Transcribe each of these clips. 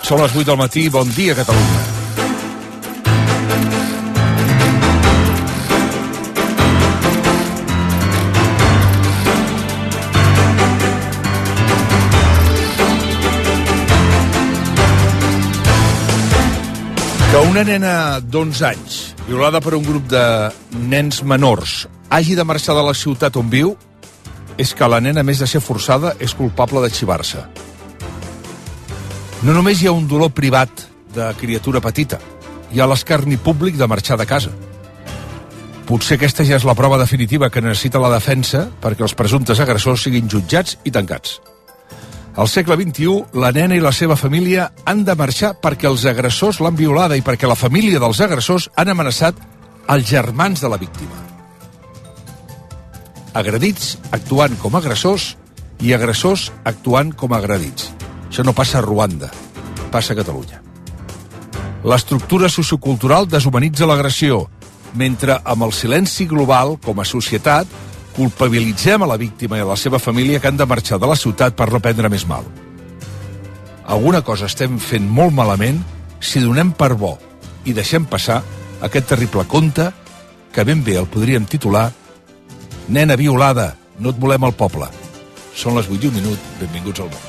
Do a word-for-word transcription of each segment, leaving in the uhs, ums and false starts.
Són les vuit del matí, bon dia, Catalunya. Que una nena d'onze anys, violada per un grup de nens menors, hagi de marxar de la ciutat on viu, és que la nena, a més de ser forçada, és culpable de xivar-se. No només hi ha un dolor privat de criatura petita, hi ha l'escarni públic de marxar de casa. Potser aquesta ja és la prova definitiva que necessita la defensa perquè els presumptes agressors siguin jutjats i tancats. Al segle vint-i-u, la nena i la seva família han de marxar perquè els agressors l'han violada i perquè la família dels agressors han amenaçat els germans de la víctima. Agredits actuant com a agressors i agressors actuant com a agredits. Això no passa a Ruanda, passa a Catalunya. L'estructura sociocultural deshumanitza l'agressió, mentre amb el silenci global, com a societat, culpabilitzem a la víctima i a la seva família que han de marxar de la ciutat per no prendre més mal. Alguna cosa estem fent molt malament si donem per bo i deixem passar aquest terrible conte que ben bé el podríem titular Nena violada, no et volem al poble. Són les vuit i un minut, benvinguts al món.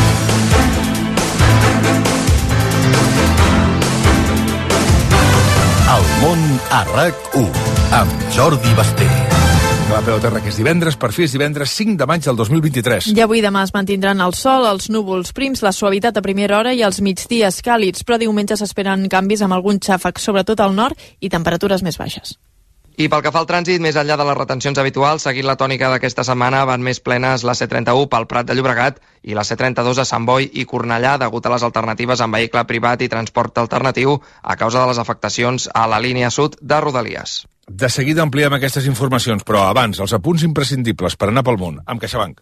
El món a RAC u, amb Jordi Basté. La Peu Terra, que és divendres, per fi és divendres cinc de maig del dos mil vint-i-tres. I avui i demà es mantindran el sol, els núvols prims, la suavitat a primera hora i els migdies càlids, però diumenge s'esperen canvis amb algun xàfec, sobretot al nord, i temperatures més baixes. I pel que fa al trànsit, més enllà de les retencions habituals, seguint la tònica d'aquesta setmana, van més plenes la C trenta-u pel Prat de Llobregat i la C trenta-dos a Sant Boi i Cornellà, degut a les alternatives en vehicle privat i transport alternatiu a causa de les afectacions a la línia sud de Rodalies. De seguida ampliem aquestes informacions, però abans, els apunts imprescindibles per anar pel món, amb CaixaBank.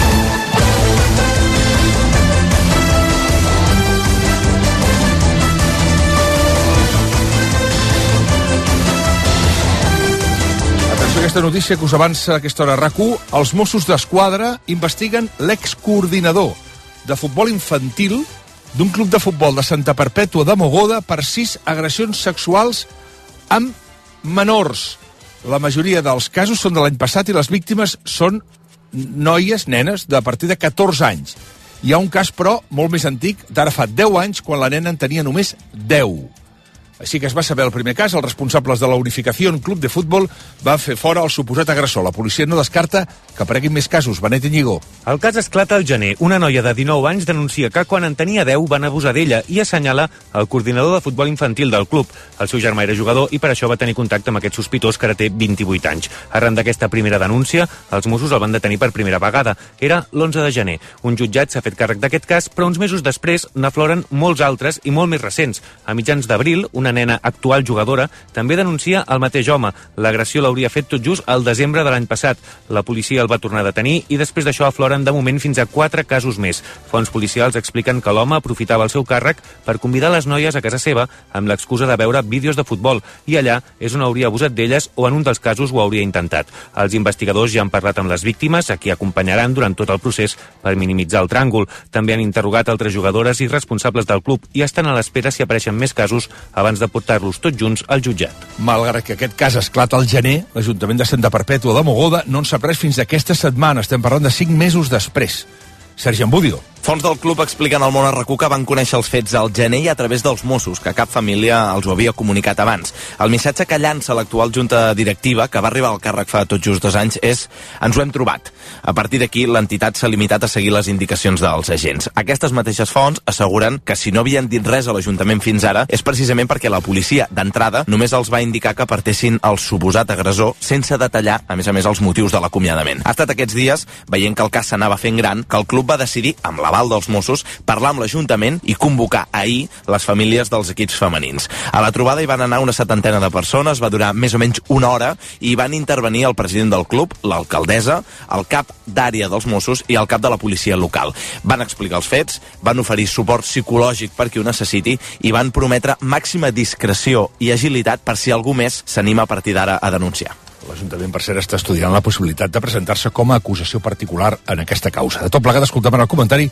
Aquesta notícia que us avança a aquesta hora RAC u, els Mossos d'Esquadra investiguen l'excoordinador de futbol infantil d'un club de futbol de Santa Perpètua de Mogoda per sis agressions sexuals amb menors. La majoria dels casos són de l'any passat i les víctimes són noies, nenes, de a partir de catorze anys. Hi ha un cas, però, molt més antic, d'ara fa deu anys, quan la nena en tenia només deu. Així que es va saber el primer cas, els responsables de la Unificació en Club de Futbol van fer fora el suposat agressor. La policia no descarta que apareguin més casos. Benet Iñigo. El cas esclata al gener. Una noia de dinou anys denuncia que quan en tenia deu van abusar d'ella i assenyala el coordinador de futbol infantil del club. El seu germà era jugador i per això va tenir contacte amb aquest sospitós que ara té vint-i-vuit anys. Arran d'aquesta primera denúncia, els Mossos el van detenir per primera vegada. Era l'onze de gener. Un jutjat s'ha fet càrrec d'aquest cas, però uns mesos després n'afloren molts altres i molt més recents. A mitjans d'abril, una Una nena actual jugadora també denuncia el mateix home. L'agressió l'hauria fet tot just al desembre de l'any passat. La policia el va tornar a detenir i després d'això afloren de moment fins a quatre casos més. Fonts policials expliquen que l'home aprofitava el seu càrrec per convidar les noies a casa seva amb l'excusa de veure vídeos de futbol i allà és on hauria abusat d'elles o en un dels casos ho hauria intentat. Els investigadors ja han parlat amb les víctimes, a qui acompanyaran durant tot el procés per minimitzar el tràngol. També han interrogat altres jugadores i responsables del club i estan a l'espera si apareixen més casos abans de portar-los tots junts al jutjat. Malgrat que aquest cas esclata al gener, l'Ajuntament de Santa Perpètua de Mogoda no en sap res fins aquesta setmana. Estem parlant de cinc mesos després. Sergi Ambudio. Fons del club expliquen al món a RAC u que van conèixer els fets al gener i a través dels Mossos, que cap família els ho havia comunicat abans. El missatge que llança l'actual junta directiva, que va arribar al càrrec fa tot just dos anys, és «ens ho hem trobat». A partir d'aquí, l'entitat s'ha limitat a seguir les indicacions dels agents. Aquestes mateixes fonts asseguren que si no havien dit res a l'Ajuntament fins ara és precisament perquè la policia, d'entrada, només els va indicar que apartessin el suposat agressor sense detallar, a més a més, els motius de l'acomiadament. Ha estat aquests dies, veient que el cas s'anava fent gran, que el club va decidir, amb l'aval dels Mossos, parlar amb l'Ajuntament i convocar ahir les famílies dels equips femenins. A la trobada hi van anar una setantena de persones, va durar més o menys una hora i van intervenir el president del club, l'alcaldessa, el cap d'àrea dels Mossos i el cap de la policia local. Van explicar els fets, van oferir suport psicològic per qui ho necessiti i van prometre màxima discreció i agilitat per si algú més s'anima a partir d'ara a denunciar. L'Ajuntament, per cert, està estudiant la possibilitat de presentar-se com a acusació particular en aquesta causa. De tot plegat, escoltem el comentari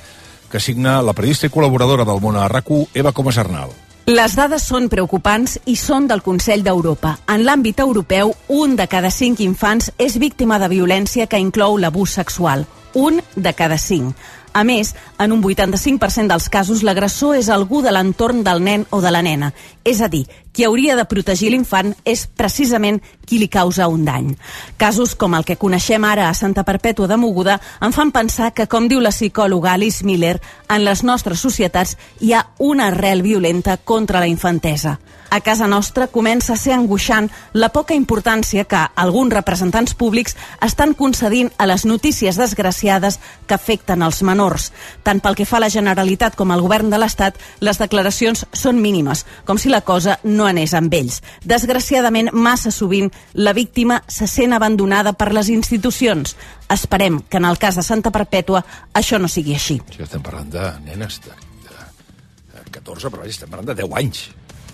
que signa la periodista i col·laboradora del Món a RAC1, Eva Comas Arnal. Les dades són preocupants i són del Consell d'Europa. En l'àmbit europeu, un de cada cinc infants és víctima de violència que inclou l'abús sexual. Un de cada cinc. A més, en un vuitanta-cinc per cent dels casos, l'agressor és algú de l'entorn del nen o de la nena. És a dir, qui hauria de protegir l'infant és precisament qui li causa un dany. Casos com el que coneixem ara a Santa Perpètua de Mogoda em fan pensar que, com diu la psicòloga Alice Miller, en les nostres societats hi ha una arrel violenta contra la infantesa. A casa nostra comença a ser angoixant la poca importància que alguns representants públics estan concedint a les notícies desgraciades que afecten els menors. Tant pel que fa a la Generalitat com al govern de l'Estat, les declaracions són mínimes, com si la cosa no anés amb ells. Desgraciadament, massa sovint, la víctima se sent abandonada per les institucions. Esperem que en el cas de Santa Perpètua això no sigui així. Sí, estem parlant de nenes de, de catorze, però estem parlant de deu anys.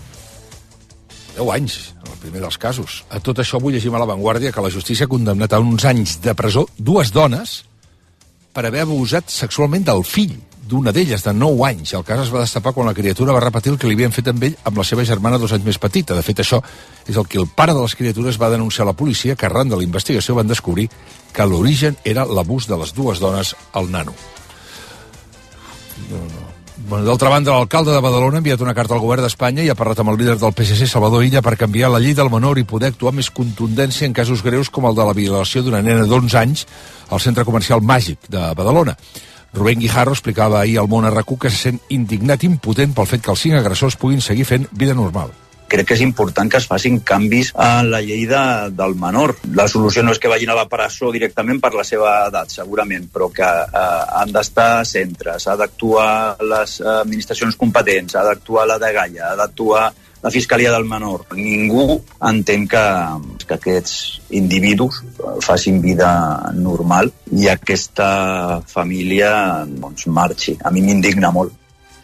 deu anys, en el primer dels casos. A tot això vull llegir a La Vanguardia que la justícia ha condemnat a uns anys de presó dues dones per haver abusat sexualment del fill d'una d'elles, de nou anys. El cas es va destapar quan la criatura va repetir el que li havien fet amb ell amb la seva germana dos anys més petita. De fet, això és el que el pare de les criatures va denunciar a la policia, que arran de la investigació van descobrir que l'origen era l'abús de les dues dones al nano. No, no. Bueno, d'altra banda, l'alcalde de Badalona ha enviat una carta al govern d'Espanya i ha parlat amb el líder del P S C, Salvador Illa, per canviar la llei del menor i poder actuar més contundència en casos greus com el de la violació d'una nena d'onze anys al centre comercial Màgic de Badalona. Rubén Guijarro explicava ahir al Món a RAC1 que se sent indignat i impotent pel fet que els cinc agressors puguin seguir fent vida normal. Crec que és important que es facin canvis en la llei de, del menor. La solució no és que vagin a la presó directament per la seva edat, segurament, però que eh, han d'estar centres, ha d'actuar les administracions competents, ha d'actuar la dgaia, ha d'actuar la Fiscalia del Menor. Ningú entén que, que aquests individus facin vida normal i aquesta família doncs, marxi. A mi m'indigna molt.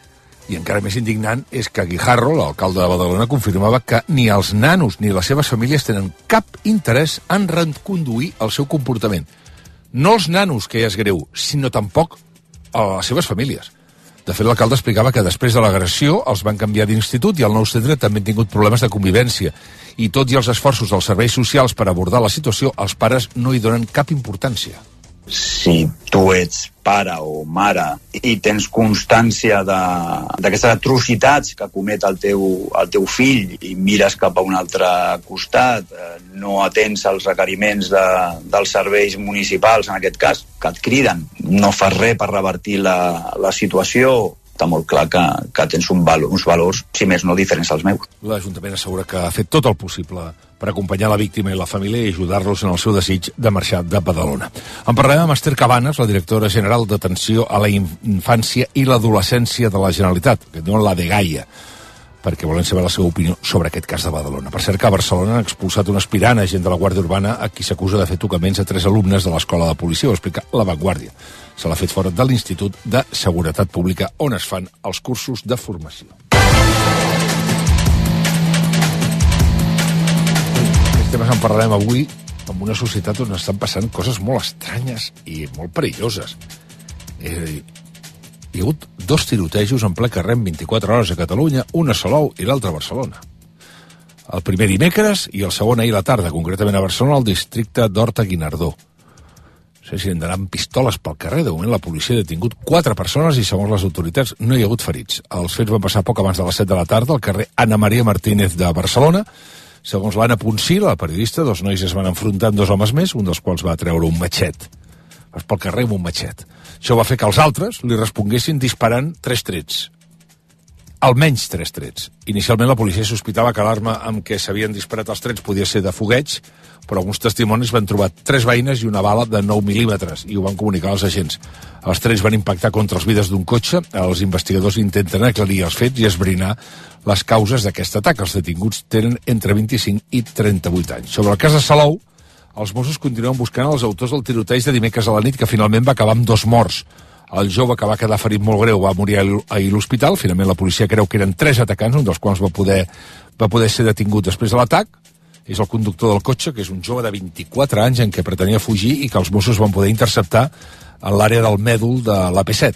I encara més indignant és que Guijarro, l'alcalde de Badalona, confirmava que ni els nanos ni les seves famílies tenen cap interès en reconduir el seu comportament. No els nanos, que ja és greu, sinó tampoc a les seves famílies. De fet, l'alcalde explicava que després de l'agressió els van canviar d'institut i al nou centre també han tingut problemes de convivència. I tot i els esforços dels serveis socials per abordar la situació, els pares no hi donen cap importància. Si tu ets pare o mare i tens constància d'aquestes atrocitats que comet el teu, el teu fill i mires cap a un altre costat, eh, no atens els requeriments de, dels serveis municipals, en aquest cas, que et criden, no fas res per revertir la, la situació, està molt clar que, que tens un valor, uns valors, si més no, diferents als meus. L'Ajuntament assegura que ha fet tot el possible per acompanyar la víctima i la família i ajudar-los en el seu desig de marxar de Badalona. En parlarem amb Esther Cabanes, la directora general d'Atenció a la Infància i l'Adolescència de la Generalitat, que diuen la dgaia, perquè volen saber la seva opinió sobre aquest cas de Badalona. Per cert, que a Barcelona han expulsat un aspirant agent de la Guàrdia Urbana a qui s'acusa de fer tocaments a tres alumnes de l'Escola de Policia, ho explica La Vanguardia. Se l'ha fet fora de l'Institut de Seguretat Pública, on es fan els cursos de formació. Aquests temes en parlarem avui en una societat on estan passant coses molt estranyes i molt perilloses. Eh, hi ha hagut dos tirotejos en ple carrer en vint-i-quatre hores a Catalunya, un a Salou i l'altre a Barcelona. El primer dimecres i el segon ahir a la tarda, concretament a Barcelona, al districte d'Horta-Guinardó. No sé si han d'anar amb pistoles pel carrer. De moment la policia ha detingut quatre persones i, segons les autoritats, no hi ha hagut ferits. Els fets van passar poc abans de les set de la tarda al carrer Ana Maria Martínez de Barcelona. Segons l'Anna Ponsí, la periodista, dos nois es van enfrontar amb dos homes més, un dels quals va treure un matxet. Vas pel carrer amb un matxet. Això va fer que els altres li responguessin disparant tres trets. Almenys tres trets. Inicialment la policia sospitava que l'arma amb què s'havien disparat els trets podia ser de fogueig, però alguns testimonis van trobar tres beines i una bala de nou mil·límetres i ho van comunicar als agents. Els trets van impactar contra els vidres d'un cotxe. Els investigadors intenten aclarir els fets i esbrinar les causes d'aquest atac. Els detinguts tenen entre vint-i-cinc i trenta-vuit anys. Sobre el cas de Salou, els Mossos continuen buscant els autors del tiroteig de dimecres a la nit, que finalment va acabar amb dos morts. El jove, que va quedar ferit molt greu, va morir ahir a l'hospital. Finalment la policia creu que eren tres atacants, un dels quals va poder, va poder ser detingut després de l'atac. És el conductor del cotxe, que és un jove de vint-i-quatre anys en què pretenia fugir i que els Mossos van poder interceptar en l'àrea del mèdul de l'A P set.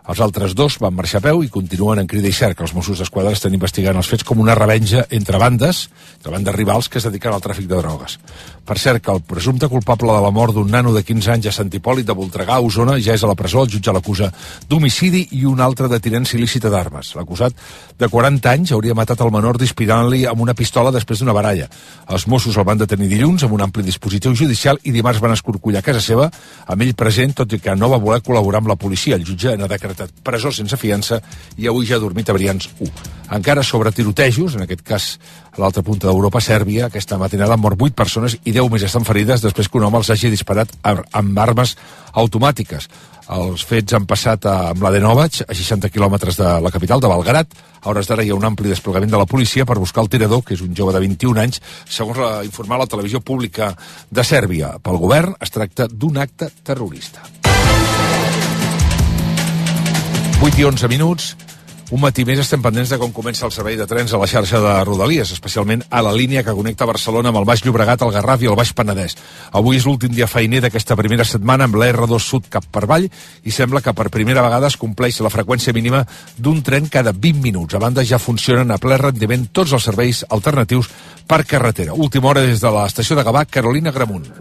Els altres dos van marxar a peu i continuen en crida i cerca. Els Mossos d'Esquadra estan investigant els fets com una revenja entre bandes, entre bandes rivals que es dediquen al tràfic de drogues. Per cert, que el presumpte culpable de la mort d'un nano de quinze anys a Sant Hipòlit de Voltregà, a Osona, ja és a la presó. El jutge l'acusa d'homicidi i un altre de tinença il·lícita d'armes. L'acusat, de quaranta anys, hauria matat el menor disparant-li amb una pistola després d'una baralla. Els Mossos el van detenir dilluns amb un ampli dispositiu judicial i dimarts van escorcollar a casa seva amb ell present, tot i que no va voler col·laborar amb la policia. El jutge n'ha decretat presó sense fiança i avui ja ha dormit a Brians u. Encara sobre tirotejos, en aquest cas a l'altra punta d'Europa, Sèrbia, aquesta matinada han mort vuit persones i deu més estan ferides després que un home els hagi disparat amb armes automàtiques. Els fets han passat a Mladenovac, a seixanta quilòmetres de la capital, de Belgrad. A hores d'ara hi ha un ampli desplegament de la policia per buscar el tirador, que és un jove de vint-i-un anys, segons la informat la televisió pública de Sèrbia. Pel govern es tracta d'un acte terrorista. vuit i onze minuts. Un matí més estem pendents de com comença el servei de trens a la xarxa de Rodalies, especialment a la línia que connecta Barcelona amb el Baix Llobregat, el Garraf i el Baix Penedès. Avui és l'últim dia feiner d'aquesta primera setmana amb la erre dos Sud cap per avall i sembla que per primera vegada es compleix la freqüència mínima d'un tren cada vint minuts. A banda, ja funcionen a ple rendiment tots els serveis alternatius per carretera. Última hora des de l'estació de Gavà, Carolina Gramunt.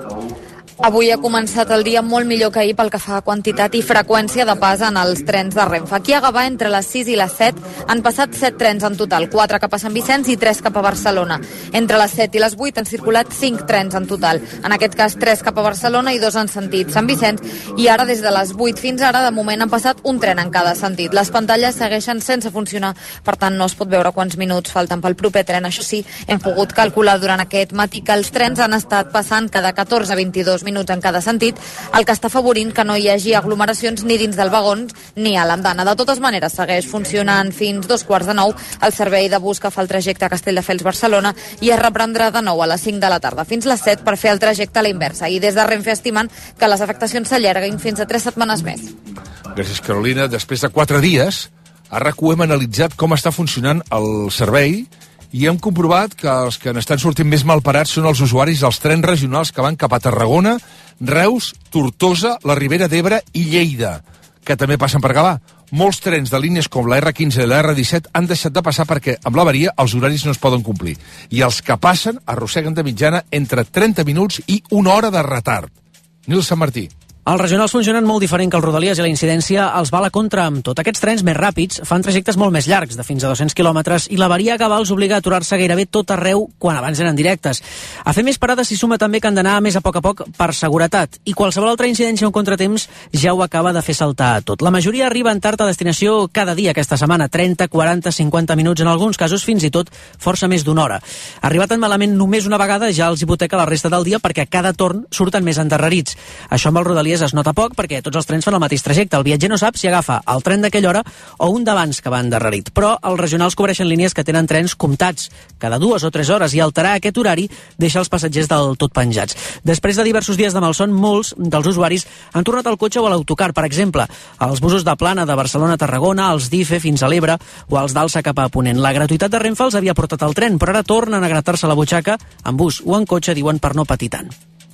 Avui ha començat el dia molt millor que ahir pel que fa a quantitat i freqüència de pas en els trens de Renfe. Aquí a Gavà, entre les sis i les set, han passat set trens en total, quatre cap a Sant Vicenç i tres cap a Barcelona. Entre les set i les vuit han circulat cinc trens en total, en aquest cas tres cap a Barcelona i dos en sentit Sant Vicenç, i ara des de les vuit fins ara de moment han passat un tren en cada sentit. Les pantalles segueixen sense funcionar, per tant no es pot veure quants minuts falten pel proper tren. Això sí, hem pogut calcular durant aquest matí que els trens han estat passant cada catorze a vint-i-dos minuts en cada sentit, el que està afavorint que no hi hagi aglomeracions ni dins del vagó ni a l'andana. De totes maneres, segueix funcionant fins dos quarts de nou el servei de bus que fa el trajecte a Castelldefels-Barcelona i es reprendrà de nou a les cinc de la tarda fins les set per fer el trajecte a la inversa. I des de Renfe estimen que les afectacions s'allarguin fins a tres setmanes més. Gràcies, Carolina. Després de quatre dies, a RAC u hem analitzat com està funcionant el servei i hem comprovat que els que n'estan sortint més malparats són els usuaris dels trens regionals que van cap a Tarragona, Reus, Tortosa, la Ribera d'Ebre i Lleida, que també passen per Gavà. Molts trens de línies com la erre quinze i la erre disset han deixat de passar perquè amb l'avaria els horaris no es poden complir. I els que passen arrosseguen de mitjana entre trenta minuts i una hora de retard. Nil Sant Martí. Els regionals funcionen molt diferent que els Rodalies i la incidència els va a la contra amb tot. Aquests trens més ràpids fan trajectes molt més llargs, de fins a dos-cents quilòmetres, i l'avaria a Gavà els obliga a aturar-se gairebé tot arreu quan abans eren directes. A fer més parades s'hi suma també que han d'anar més a poc a poc per seguretat, i qualsevol altra incidència o un contratemps ja ho acaba de fer saltar tot. La majoria arriben tard a destinació cada dia aquesta setmana, trenta, quaranta, cinquanta minuts, en alguns casos fins i tot força més d'una hora. Arribat tan malament només una vegada ja els hipoteca la resta del dia perquè a cada torn surten més endarrerits. Això amb els Rodalies es nota poc perquè tots els trens fan el mateix trajecte. El viatger no sap si agafa el tren d'aquella hora o un d'abans que va endarrerit. Però els regionals cobreixen línies que tenen trens comptats cada dues o tres hores i alterar aquest horari deixa els passatgers del tot penjats. Després de diversos dies de malson, molts dels usuaris han tornat al cotxe o a l'autocar. Per exemple, els busos de plana de Barcelona a Tarragona, els d'I F E fins a l'Ebre o els d'Alça cap a Ponent. La gratuïtat de Renfe els havia portat al tren, però ara tornen a gratar-se la butxaca en bus o en cotxe, diuen, per no patir tant.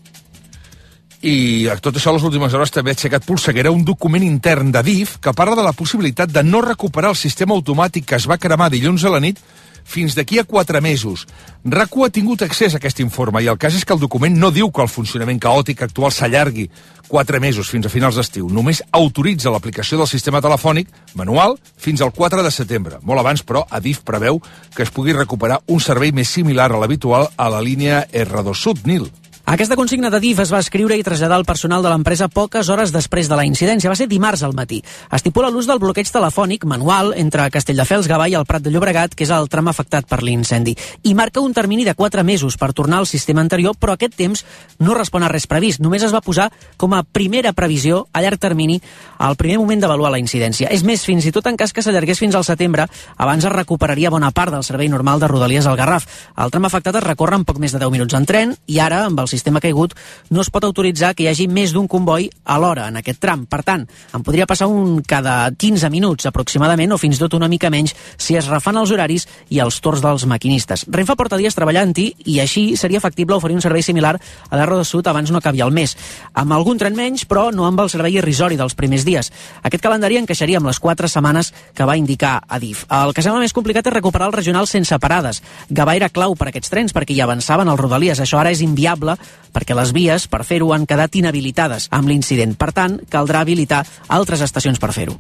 I a tot això, a les últimes hores també ha aixecat polseguera un document intern de D I F que parla de la possibilitat de no recuperar el sistema automàtic que es va cremar dilluns a la nit fins d'aquí a quatre mesos. RAC u ha tingut accés a aquest informe i el cas és que el document no diu que el funcionament caòtic actual s'allargui quatre mesos fins a finals d'estiu. Només autoritza l'aplicació del sistema telefònic manual fins al quatre de setembre. Molt abans, però, a D I F preveu que es pugui recuperar un servei més similar a l'habitual a la línia erre dos Sud, Nil. Aquesta consigna de D I F es va escriure i traslladar al personal de l'empresa poques hores després de la incidència. Va ser dimarts al matí. Estipula l'ús del bloqueig telefònic manual entre Castelldefels, Gavà i el Prat de Llobregat, que és el tram afectat per l'incendi. I marca un termini de quatre mesos per tornar al sistema anterior, però aquest temps no respon a res previst. Només es va posar com a primera previsió a llarg termini al primer moment d'avaluar la incidència. És més, fins i tot en cas que s'allargués fins al setembre, abans es recuperaria bona part del servei normal de Rodalies al Garraf. El tram afectat es recorre en poc més de deu minuts en tren i ara, amb el sistema caigut, no es pot autoritzar que hi hagi més d'un comboi alhora en aquest tram. Per tant, en podria passar un cada quinze minuts aproximadament, o fins tot una mica menys, si es refan els horaris i els torns dels maquinistes. Renfe porta dies treballant-hi i així seria factible oferir un servei similar a l'R de Sud abans no acabi el mes. Amb algun tren menys, però no amb el servei irrisori dels primers dies. Aquest calendari encaixaria amb les quatre setmanes que va indicar Adif. El que sembla més complicat és recuperar el regional sense parades. Gavà era clau per a aquests trens perquè hi avançaven els Rodalies. Això ara és inviable perquè les vies per fer-ho han quedat inhabilitades amb l'incident. Per tant, caldrà habilitar altres estacions per fer-ho.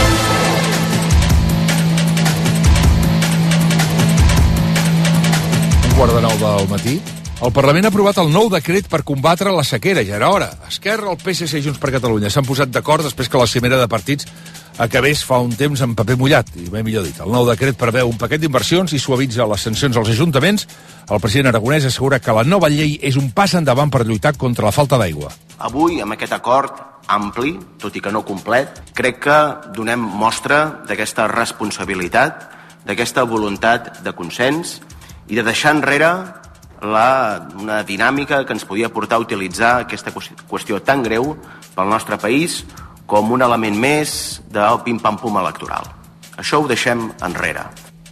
Un quart de nou del matí. El Parlament ha aprovat el nou decret per combatre la sequera. Ja era hora. Esquerra, el P S C i Junts per Catalunya s'han posat d'acord després que la cimera de partits acabés fa un temps en paper mullat, i bé millor dit. El nou decret preveu un paquet d'inversions i suavitza les sancions als ajuntaments. El president aragonès assegura que la nova llei és un pas endavant per lluitar contra la falta d'aigua. Avui, amb aquest acord ampli, tot i que no complet, crec que donem mostra d'aquesta responsabilitat, d'aquesta voluntat de consens i de deixar enrere la, una dinàmica que ens podia portar a utilitzar aquesta qüestió tan greu pel nostre país com un element més del pim-pam-pum electoral. Això ho deixem enrere.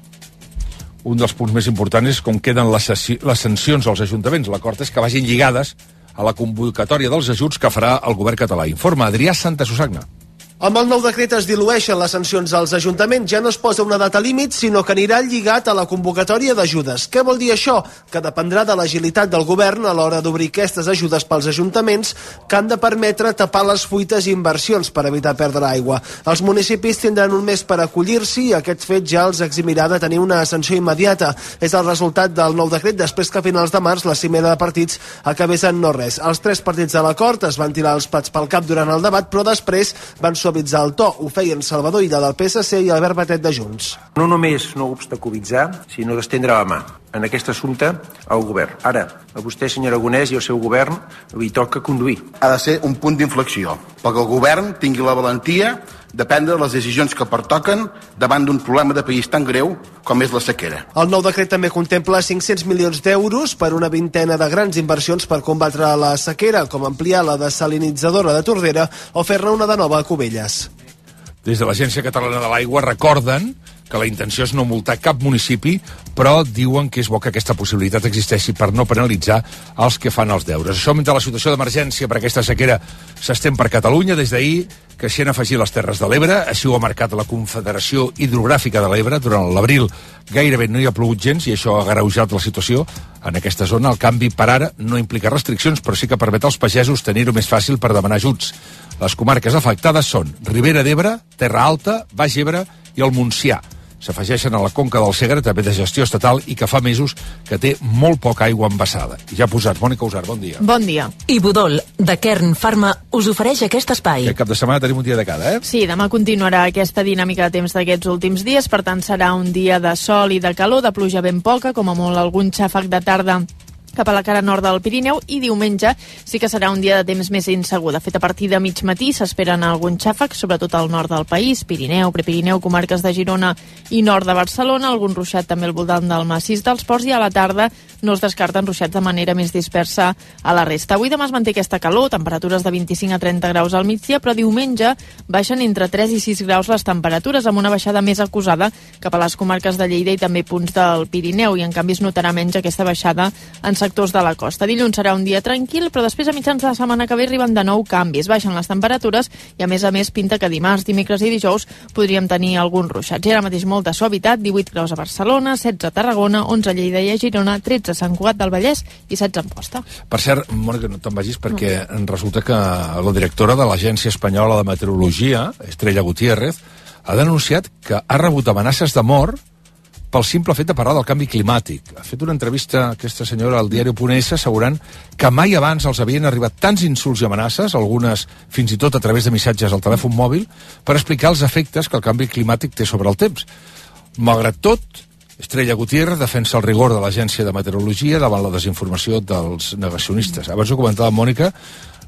Un dels punts més importants és com queden les, les sancions als ajuntaments. L'acord és que vagin lligades a la convocatòria dels ajuts que farà el govern català. Informa Adrià Santa Susagna. Amb el nou decret es dilueixen les sancions als ajuntaments. Ja no es posa una data límit, sinó que anirà lligat a la convocatòria d'ajudes. Què vol dir això? Que dependrà de l'agilitat del govern a l'hora d'obrir aquestes ajudes pels ajuntaments que han de permetre tapar les fuites i inversions per evitar perdre aigua. Els municipis tindran un mes per acollir-s'hi i aquest fet ja els eximirà de tenir una sanció immediata. És el resultat del nou decret després que a finals de març la cimera de partits acabés en no res. Els tres partits de l'acord es van tirar els plats pel cap durant el debat, però després van suavitzar el to. Ho feien Salvador Illa del P S C i Albert Batet de Junts. No només no obstaculitzar, sinó d'estendre la mà en aquest assumpte al govern. Ara, a vostè, senyor Aragonès, i al seu govern li toca conduir. Ha de ser un punt d'inflexió, perquè el govern tingui la valentia de prendre les decisions que pertoquen davant d'un problema de país tan greu com és la sequera. El nou decret també contempla cinc-cents milions d'euros per una vintena de grans inversions per combatre la sequera, com ampliar la desalinitzadora de Tordera o fer-ne una de nova a Cubelles. Des de l'Agència Catalana de l'Aigua recorden que la intenció és no multar cap municipi, però diuen que és bo que aquesta possibilitat existeixi per no penalitzar els que fan els deures. Això mentre la situació d'emergència per aquesta sequera s'estén per Catalunya. Des d'ahir creixent a afegir les Terres de l'Ebre, així ho ha marcat la Confederació Hidrogràfica de l'Ebre. Durant l'abril gairebé no hi ha plogut gens i això ha agreujat la situació en aquesta zona. El canvi per ara no implica restriccions, però sí que permet als pagesos tenir-ho més fàcil per demanar ajuts. Les comarques afectades són Ribera d'Ebre, Terra Alta, Baix Ebre i el Montsià. S'afegeixen a la conca del Segre, també de gestió estatal, i que fa mesos que té molt poca aigua embassada. I ja posat, Mònica Usar, bon dia. Bon dia. I Budol, de Kern Pharma, us ofereix aquest espai. Aquest cap de setmana tenim un dia de cada, eh? Sí, demà continuarà aquesta dinàmica de temps d'aquests últims dies, per tant serà un dia de sol i de calor, de pluja ben poca, com a molt algun xàfec de tarda cap a la cara nord del Pirineu, i diumenge sí que serà un dia de temps més insegur. De fet, a partir de mig matí s'esperen algun xàfec, sobretot al nord del país, Pirineu, Prepirineu, comarques de Girona i nord de Barcelona, algun ruixat també al voltant del massís dels Ports, i a la tarda no es descarten ruixats de manera més dispersa a la resta. Avui demà es manté aquesta calor, temperatures de vint-i-cinc a trenta graus al migdia, però diumenge baixen entre tres i sis graus les temperatures, amb una baixada més acusada cap a les comarques de Lleida i també punts del Pirineu, i en canvi es notarà menys aquesta baixada en sectors de la costa. Dilluns serà un dia tranquil, però després a mitjans de la setmana que ve arriben de nou canvis. Baixen les temperatures i a més a més pinta que dimarts, dimecres i dijous podríem tenir alguns ruixats. I ara mateix molta suavitat, divuit graus a Barcelona, setze a Tarragona, onze a Lleida i a Girona, tretze a Sant Cugat del Vallès i setze a Amposta. Per cert, Mònica, no te'n vagis perquè no. Resulta que la directora de l'Agència Espanyola de Meteorologia, Estrella Gutiérrez, ha denunciat que ha rebut amenaces de mort pel simple fet de parlar del canvi climàtic. Ha fet una entrevista aquesta senyora al diari Punt S assegurant que mai abans els havien arribat tants insults i amenaces, algunes fins i tot a través de missatges al telèfon mòbil, per explicar els efectes que el canvi climàtic té sobre el temps. Malgrat tot, Estrella Gutiérrez defensa el rigor de l'Agència de Meteorologia davant la desinformació dels negacionistes. Abans ho comentava Mònica,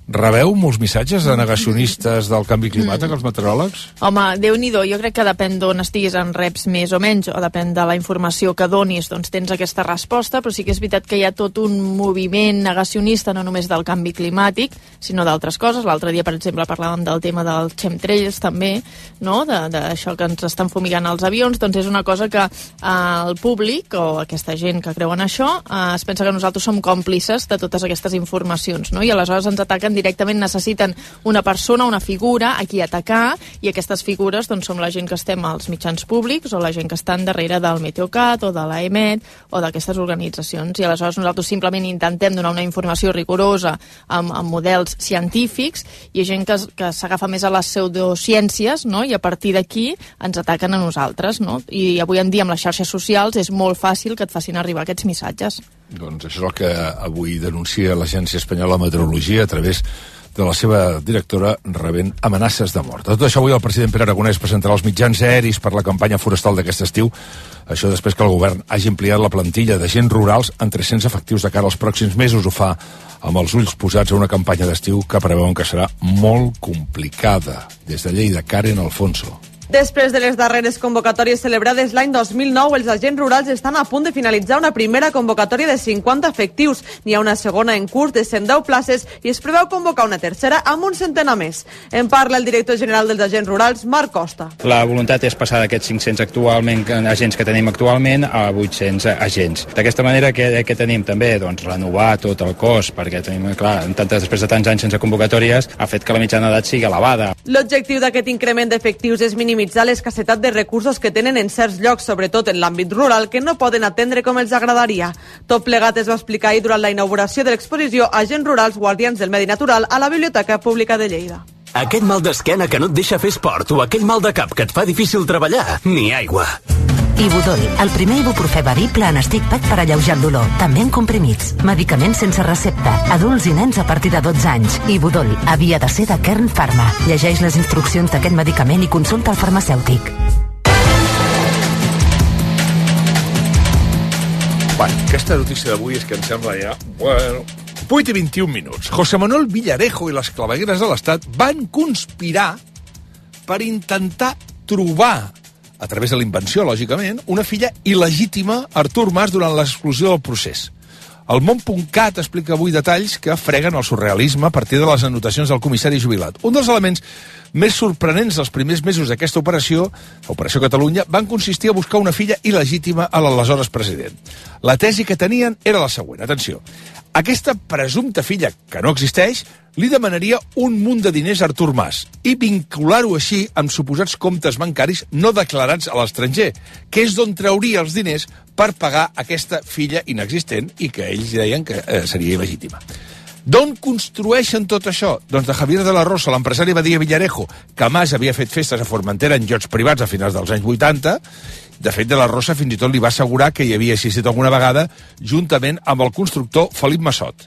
Rebeu molts missatges de negacionistes del canvi climàtic, mm. els meteoròlegs? Home, Déu-n'hi-do, jo crec que depèn d'on estiguis en reps més o menys, o depèn de la informació que donis, doncs tens aquesta resposta, però sí que és veritat que hi ha tot un moviment negacionista, no només del canvi climàtic, sinó d'altres coses. L'altre dia, per exemple, parlàvem del tema dels chemtrails, també, no?, d'això que ens estan fumigant els avions, doncs és una cosa que eh, el públic, o aquesta gent que creu en això, eh, es pensa que nosaltres som còmplices de totes aquestes informacions, no?, i aleshores ens ataquen directament, necessiten una persona, una figura a qui atacar, i aquestes figures doncs som la gent que estem als mitjans públics o la gent que estan darrere del Meteocat o de l'A E M E T o d'aquestes organitzacions, i aleshores nosaltres simplement intentem donar una informació rigorosa amb, amb models científics, i hi ha gent que, que s'agafa més a les pseudociències, no?, i a partir d'aquí ens ataquen a nosaltres, no?, i avui en dia amb les xarxes socials és molt fàcil que et facin arribar aquests missatges. Doncs això és el que avui denuncia l'Agència Espanyola de Meteorologia a través de la seva directora rebent amenaces de mort. De tot això, avui el president Pere Aragonès presentarà els mitjans aeris per la campanya forestal d'aquest estiu. Això després que el govern hagi ampliat la plantilla d'agents rurals en tres-cents efectius de cara als pròxims mesos. Ho fa amb els ulls posats a una campanya d'estiu que preveuen que serà molt complicada. Des de Lleida, Karen Alfonso. Després de les darreres convocatòries celebrades l'any dos mil nou, els agents rurals estan a punt de finalitzar una primera convocatòria de cinquanta efectius. N'hi ha una segona en curs de cent deu places i es preveu convocar una tercera amb un centenar més. En parla el director general dels agents rurals, Marc Costa. La voluntat és passar d'aquests cinc-cents actualment agents que tenim actualment a vuit-cents agents. D'aquesta manera, que, que tenim també doncs, renovar tot el cos, perquè tenim, clar, tantes, després de tants anys sense convocatòries, ha fet que la mitjana d'edat sigui elevada. L'objectiu d'aquest increment d'efectius és minimitzar l'escassetat de recursos que tenen en certs llocs, sobretot en l'àmbit rural, que no poden atendre com els agradaria. Tot plegat es va explicar ahir durant la inauguració de l'exposició Agents Rurals Guardians del Medi Natural a la Biblioteca Pública de Lleida. Aquest mal d'esquena que no et deixa fer esport o aquell mal de cap que et fa difícil treballar, ni aigua. Ibudol, el primer ibuprofè bevible en stick pack per alleujar el dolor, també en comprimits. Medicaments sense recepta, adults i nens a partir de dotze anys. Ibudol havia de ser de Kern Pharma. Llegeix les instruccions d'aquest medicament i consulta el farmacèutic. Bueno, aquesta notícia d'avui és que em sembla ja... Bueno, vuit i vint-i-un minuts. José Manuel Villarejo i les clavegueres de l'Estat van conspirar per intentar trobar, a través de la invenció, lògicament, una filla il·legítima a Artur Mas durant l'exclusió del procés. El Món.cat explica avui detalls que freguen el surrealisme a partir de les anotacions del comissari jubilat. Un dels elements més sorprenents dels primers mesos d'aquesta operació, l'Operació Catalunya, van consistir a buscar una filla il·legítima a l'aleshores president. La tesi que tenien era la següent, atenció. Aquesta presumpta filla, que no existeix, li demanaria un munt de diners a Artur Mas i vincular-ho així amb suposats comptes bancaris no declarats a l'estranger, que és d'on trauria els diners per pagar aquesta filla inexistent i que ells deien que eh, seria il·legítima. D'on construeixen tot això? Doncs de Javier de la Rosa, l'empresari Badia Villarejo, que Mas havia fet festes a Formentera en llocs privats a finals dels anys vuitanta. De fet, de la Rosa fins i tot li va assegurar que hi havia assistit alguna vegada juntament amb el constructor Felip Massot.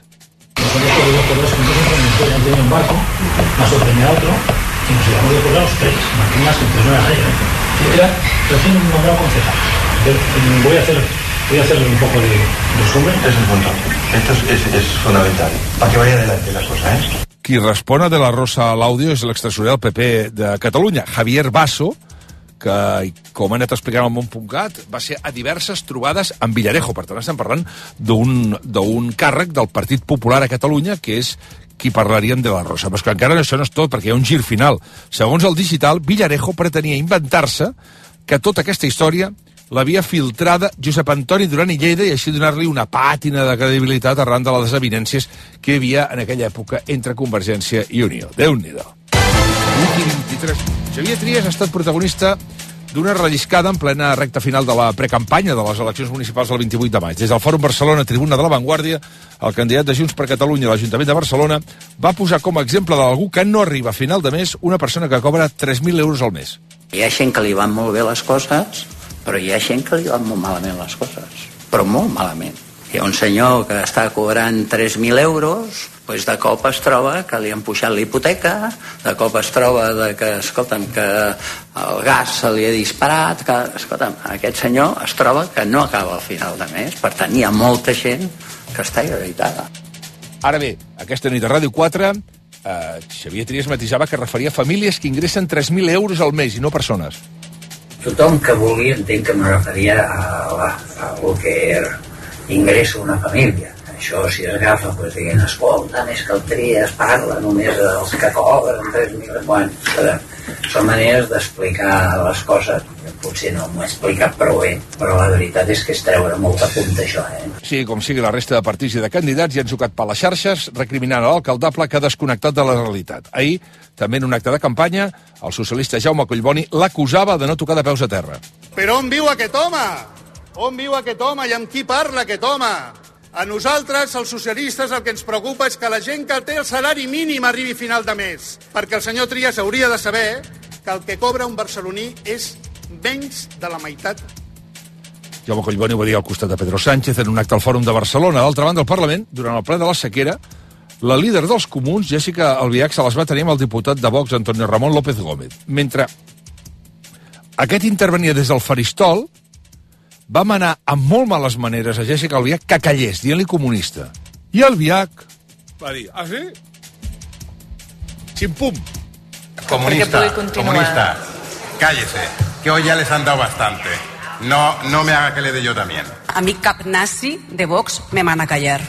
Un barco, Massot tenía otro, y nos íbamos de correr los tres, Martín Mas, entonces no era rey, ¿eh? Era recién nombrado concejal. Entonces, voy a hacer, voy a hacer un poco de resumen. Es un punto. Esto es, es, es fundamental, para que vaya adelante la cosa, ¿eh? Qui respon a De la Rosa a l'àudio és l'extresorer del P P de Catalunya, Javier Basso, que, com ha anat explicant al Món.cat, va ser a diverses trobades amb Villarejo. Per tant, estem parlant d'un càrrec del Partit Popular a Catalunya, que és qui parlaríem de la Rosa. Però és que encara això no és tot, perquè hi ha un gir final. Segons el Digital, Villarejo pretenia inventar-se que tota aquesta història l'havia filtrada Josep Antoni Duran i Lleida i així donar-li una pàtina de credibilitat arran de les desavinences que hi havia en aquella època entre Convergència i Unió. Déu-n'hi-do. vuit i vint-i-tres. Xavier Trias ha estat protagonista d'una relliscada en plena recta final de la precampanya de les eleccions municipals del vint-i-vuit de maig. Des del Fòrum Barcelona, Tribuna de la Vanguardia, el candidat de Junts per Catalunya a l'Ajuntament de Barcelona va posar com a exemple d'algú que no arriba a final de mes una persona que cobra tres mil euros al mes. Hi ha gent que li van molt bé les coses, però hi ha gent que li van molt malament les coses. Però molt malament. Hi ha un senyor que està cobrant tres mil euros, doncs de cop es troba que li han pujat la hipoteca, de cop es troba de que, escolta'm, que el gas se li ha disparat, que, escolta'm, aquest senyor es troba que no acaba al final de mes. Per tant, hi ha molta gent que està irritada. Ara bé, aquesta nit a Ràdio quatre, eh, Xavier Trias matisava que referia a famílies que ingressen tres mil euros al mes i no persones. Tothom que vulgui entenc que me referia a, la, a el que era ingresso una família. Això, si es agafa, doncs dient, escolta, més que el Trias parla només dels que cobren tres mil... Bueno, són maneres d'explicar les coses. Potser no m'ho he explicat prou bé, però la veritat és que és treure molta punta, això, eh? Sí, com sigui, la resta de partits i de candidats ja han jugat per les xarxes, recriminant a l'alcaldable que ha desconnectat de la realitat. Ahir, també en un acte de campanya, el socialista Jaume Collboni l'acusava de no tocar de peus a terra. Però on viu aquest home? On viu aquest home i amb qui parla aquest home? A nosaltres, els socialistes, el que ens preocupa és que la gent que té el salari mínim arribi a final de mes, perquè el senyor Trias hauria de saber que el que cobra un barceloní és menys de la meitat. Jaume Collboni ho va dir al costat de Pedro Sánchez en un acte al Fòrum de Barcelona. D'altra banda, al Parlament, durant el ple de la sequera, la líder dels comuns, Jessica Albiach, se les va tenir amb el diputat de Vox, Antonio Ramón López Gómez. Mentre aquest intervenia des del faristol, va manar amb molt males maneres a Jessica Albiach que callés, dient-li comunista. I Albiach va dir, ah, sí? Chimpum. Comunista, comunista, cállese, que hoy ya les han dado bastante. No, no me haga que le dé yo también. A mí cap nazi de Vox me van a callar.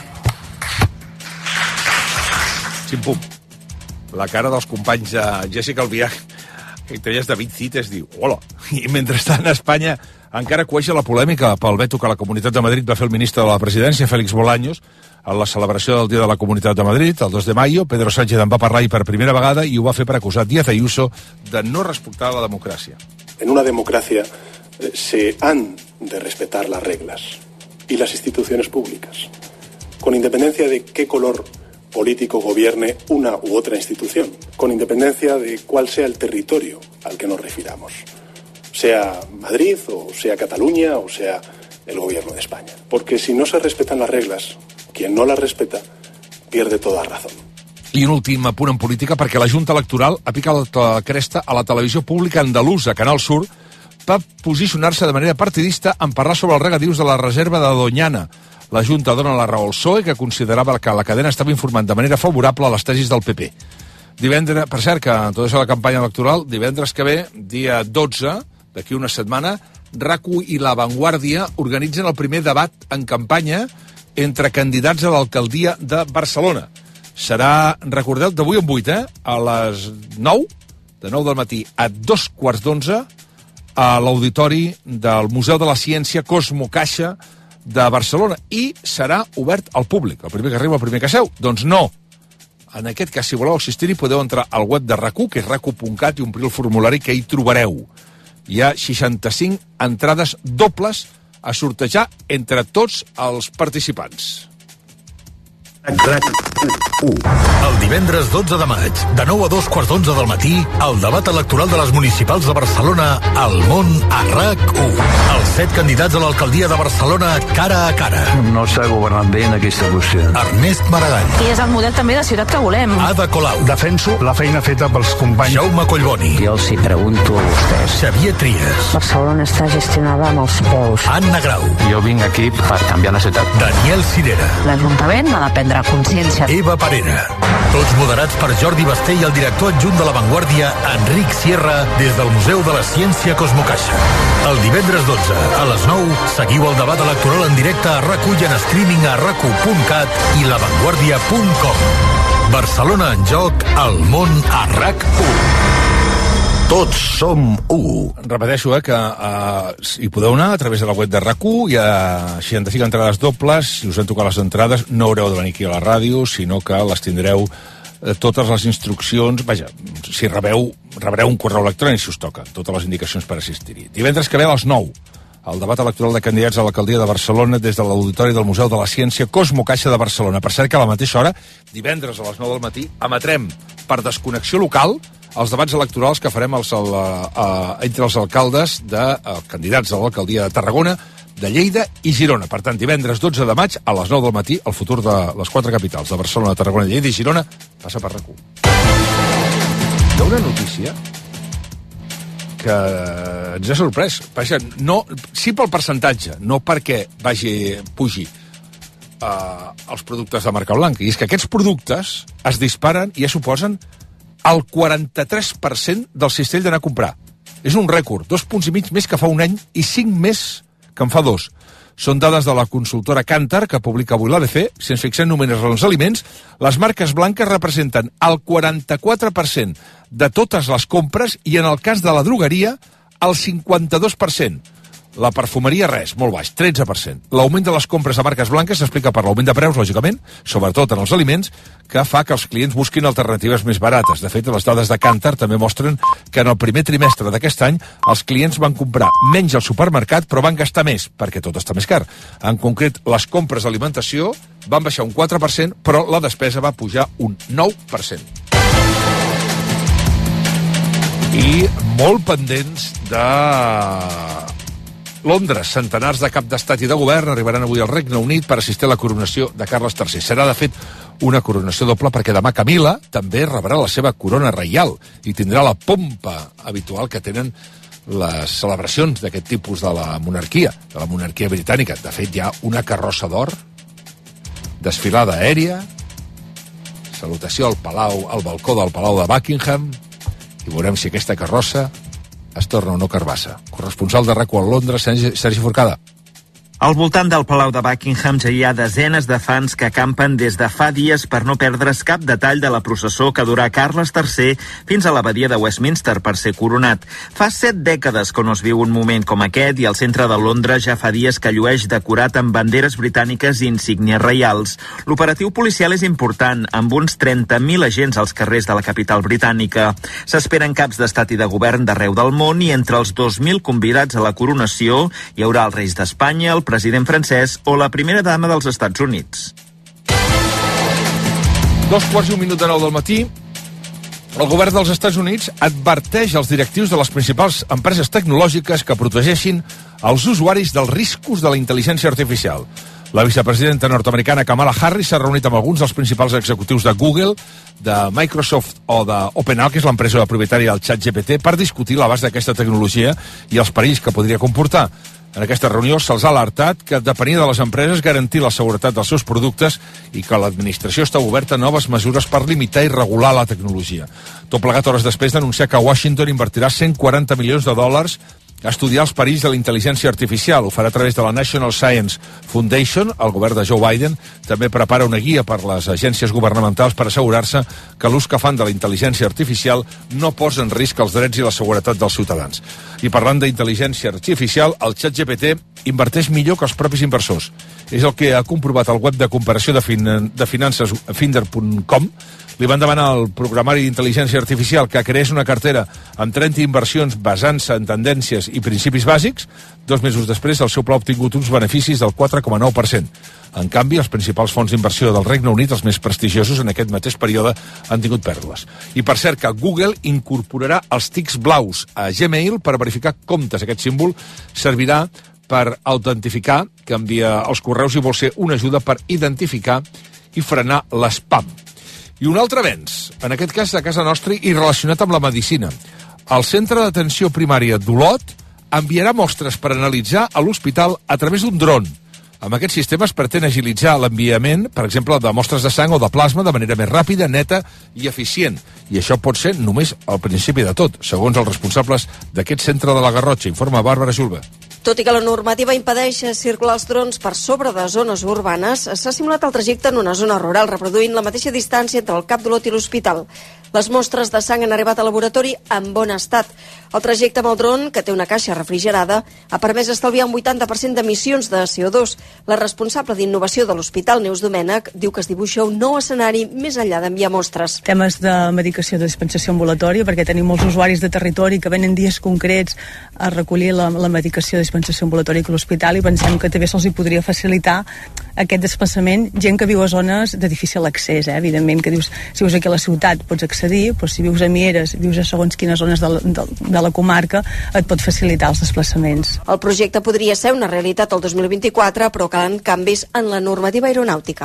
Chimpum. La cara dels companys de Jessica Albiach, que teies David Cites, diu, hola. I mentrestant a Espanya encara cueixa la polèmica pel veto que la Comunitat de Madrid va fer el ministre de la Presidència, Félix Bolaños, a la celebració del Dia de la Comunitat de Madrid, el dos de mayo. Pedro Sánchez en va parlar per primera vegada i ho va fer per acusar Díaz Ayuso de no respectar la democràcia. En una democracia eh, se han de respetar las reglas y las instituciones públicas, con independencia de qué color político gobierne una u otra institución, con independencia de cuál sea el territorio al que nos refiramos, sea Madrid o sea Cataluña o sea el gobierno de España. Porque si no se respetan las reglas, quien no las respeta pierde toda razón. I un últim apunt en política, perquè la Junta Electoral ha picat la cresta a la televisió pública andalusa, Canal Sur, per posicionar-se de manera partidista en parlar sobre els regadius de la reserva de Doñana. La Junta dona la raó al P S O E, que considerava que la cadena estava informant de manera favorable a les tesis del P P. Divendres, per cert, que en tota això de la campanya electoral, divendres que ve, dia dotze, d'aquí una setmana, RAC1 i La Vanguardia organitzen el primer debat en campanya entre candidats a l'alcaldia de Barcelona. Serà, recordeu, d'avui en vuit, eh? A les nou, de nou del matí a dos quarts d'onze, a l'auditori del Museu de la Ciència Cosmo Caixa de Barcelona, i serà obert al públic. El primer que arriba, el primer que seu. Doncs no. En aquest cas, si voleu assistir-hi, podeu entrar al web de RAC1, que és rac u punt cat, i omplir el formulari que hi trobareu. Hi ha seixanta-cinc entrades dobles a sortejar entre tots els participants. RAC u. El divendres dotze de maig, de nou a dos quarts d'onze del matí, el debat electoral de les municipals de Barcelona al món a RAC u. Els set candidats a l'alcaldia de Barcelona cara a cara. No s'ha governat bé en aquesta qüestió. Ernest Maragall. I és el model també de ciutat que volem. Ada Colau. Defenso la feina feta pels companys. Jaume Collboni. Jo els hi pregunto a vostès. Xavier Trias. Barcelona està gestionada amb els peus. Anna Grau. Jo vinc aquí per canviar la ciutat. Daniel Cirera. L'Ajuntament ha de prendre consciència. Eva Parera. Tots moderats per Jordi Basté i el director adjunt de La Vanguardia, Enric Sierra, des del Museu de la Ciència Cosmo Caixa. El divendres dotze, a les nou, seguiu el debat electoral en directe a RAC u i en streaming a rac u punt cat i la vanguardia punt com. Barcelona en joc, al món a RAC u. Tots som u. Repeteixo, eh, que uh, hi podeu anar a través de la web de RAC u, hi ha seixanta-cinc entrades dobles, si us han tocat les entrades no haureu de venir aquí a la ràdio, sinó que les tindreu eh, totes les instruccions, vaja, si rebeu, rebreu un correu electrònic si us toca, totes les indicacions per assistir-hi. Divendres que ve a les nou, el debat electoral de candidats a l'alcaldia de Barcelona des de l'auditori del Museu de la Ciència Cosmo Caixa de Barcelona. Per cert que a la mateixa hora, divendres a les nou del matí, emetrem per desconnexió local els debats electorals que farem els, el, uh, entre els alcaldes de uh, candidats a l'alcaldia de Tarragona, de Lleida i Girona. Per tant, divendres dotze de maig a les nou del matí, el futur de les quatre capitals de Barcelona, Tarragona, Lleida i Girona passa per RAC u. Hi ha una notícia que ens ha sorprès. Vaja, no, sí pel percentatge, no perquè vagi pugi. eh, els productes de marca blanca. I és que aquests productes es disparen i ja suposen el quaranta-tres per cent del cistell d'anar a comprar. És un rècord, dos punts i mig més que fa un any i cinc més que en fa dos. Són dades de la consultora Kantar, que publica avui l'A B C. Si ens fixem només en els aliments, les marques blanques representen el quaranta-quatre per cent de totes les compres i, en el cas de la drogueria, el cinquanta-dos per cent. La perfumeria, res, molt baix, tretze per cent. L'augment de les compres de marques blanques s'explica per l'augment de preus, lògicament, sobretot en els aliments, que fa que els clients busquin alternatives més barates. De fet, les dades de Kantar també mostren que en el primer trimestre d'aquest any els clients van comprar menys al supermercat, però van gastar més, perquè tot està més car. En concret, les compres d'alimentació van baixar un quatre per cent, però la despesa va pujar un nou per cent. I molt pendents de Londres, centenars de cap d'estat i de govern arribaran avui al Regne Unit per assistir a la coronació de Carles tercer. Serà, de fet, una coronació doble perquè demà Camila també rebrà la seva corona reial i tindrà la pompa habitual que tenen les celebracions d'aquest tipus de la monarquia, de la monarquia britànica. De fet, hi ha una carrossa d'or, desfilada aèria, salutació al palau, al balcó del Palau de Buckingham, i veurem si aquesta carrossa es torna o no carbassa. Corresponsal de RAC u a Londres, Sergi Forcada. Al voltant del Palau de Buckingham ja hi ha desenes de fans que acampen des de fa dies per no perdre's cap detall de la processó que durà Carles tercer fins a l'abadia de Westminster per ser coronat. Fa set dècades que no es viu un moment com aquest i el centre de Londres ja fa dies que llueix decorat amb banderes britàniques i insígnies reials. L'operatiu policial és important, amb uns trenta mil agents als carrers de la capital britànica. S'esperen caps d'estat i de govern d'arreu del món i entre els dos mil convidats a la coronació hi haurà els reis d'Espanya, el president francès o la primera dama dels Estats Units. Dos quarts i un minut de nou del matí. El govern dels Estats Units adverteix als directius de les principals empreses tecnològiques que protegeixin els usuaris dels riscos de la intel·ligència artificial. La vicepresidenta nord-americana Kamala Harris s'ha reunit amb alguns dels principals executius de Google, de Microsoft o d'OpenAI, que és l'empresa propietària del ChatGPT, per discutir l'abast d'aquesta tecnologia i els perills que podria comportar. En aquesta reunió se'ls ha alertat que depenia de les empreses garantir la seguretat dels seus productes i que l'administració està oberta a noves mesures per limitar i regular la tecnologia. Tot plegat hores després d'anunciar que Washington invertirà cent quaranta milions de dòlars a estudiar els perills de la intel·ligència artificial. Ho farà a través de la National Science Foundation. El govern de Joe Biden també prepara una guia per les agències governamentals per assegurar-se que l'ús que fan de la intel·ligència artificial no posa en risc els drets i la seguretat dels ciutadans. I parlant d'intel·ligència artificial, el ChatGPT inverteix millor que els propis inversors. És el que ha comprovat el web de comparació de, fin de finances Finder punt com. Li van demanar al programari d'intel·ligència artificial que creés una cartera amb trenta inversions basant-se en tendències i principis bàsics. Dos mesos després, el seu pla ha obtingut uns beneficis del quatre coma nou per cent. En canvi, els principals fons d'inversió del Regne Unit, els més prestigiosos en aquest mateix període, han tingut pèrdues. I per cert que Google incorporarà els tics blaus a Gmail per verificar comptes. Aquest símbol servirà per autentificar que envia els correus i vol ser una ajuda per identificar i frenar l'espam. I un altre avenç, en aquest cas de casa nostra i relacionat amb la medicina. El Centre d'Atenció Primària d'Olot enviarà mostres per analitzar a l'hospital a través d'un dron. Amb aquest sistema es pretén agilitzar l'enviament, per exemple, de mostres de sang o de plasma de manera més ràpida, neta i eficient. I això pot ser només al principi de tot, segons els responsables d'aquest centre de la Garrotxa. Informa Bàrbara Julve. Tot i que la normativa impedeix circular els drons per sobre de zones urbanes, s'ha simulat el trajecte en una zona rural, reproduint la mateixa distància entre el Cap d'Olot i l'hospital. Les mostres de sang han arribat al laboratori en bon estat. El trajecte amb el dron, que té una caixa refrigerada, ha permès estalviar un vuitanta per cent d'emissions de C O dos. La responsable d'innovació de l'Hospital, Neus Domènech, diu que es dibuixa un nou escenari més enllà d'enviar mostres. Temes de medicació de dispensació ambulatòria, perquè tenim molts usuaris de territori que venen dies concrets a recollir la, la medicació de dispensació ambulatòria a l'hospital i pensem que també se'ls hi podria facilitar aquest desplaçament, gent que viu a zones de difícil accés, eh? Evidentment que dius, si vius aquí a la ciutat pots accedir, però si vius a Mieres, vius a segons quines zones de la, de, de la comarca, et pot facilitar els desplaçaments. El projecte podria ser una realitat el dos mil vint-i-quatre, però calen canvis en la normativa aeronàutica.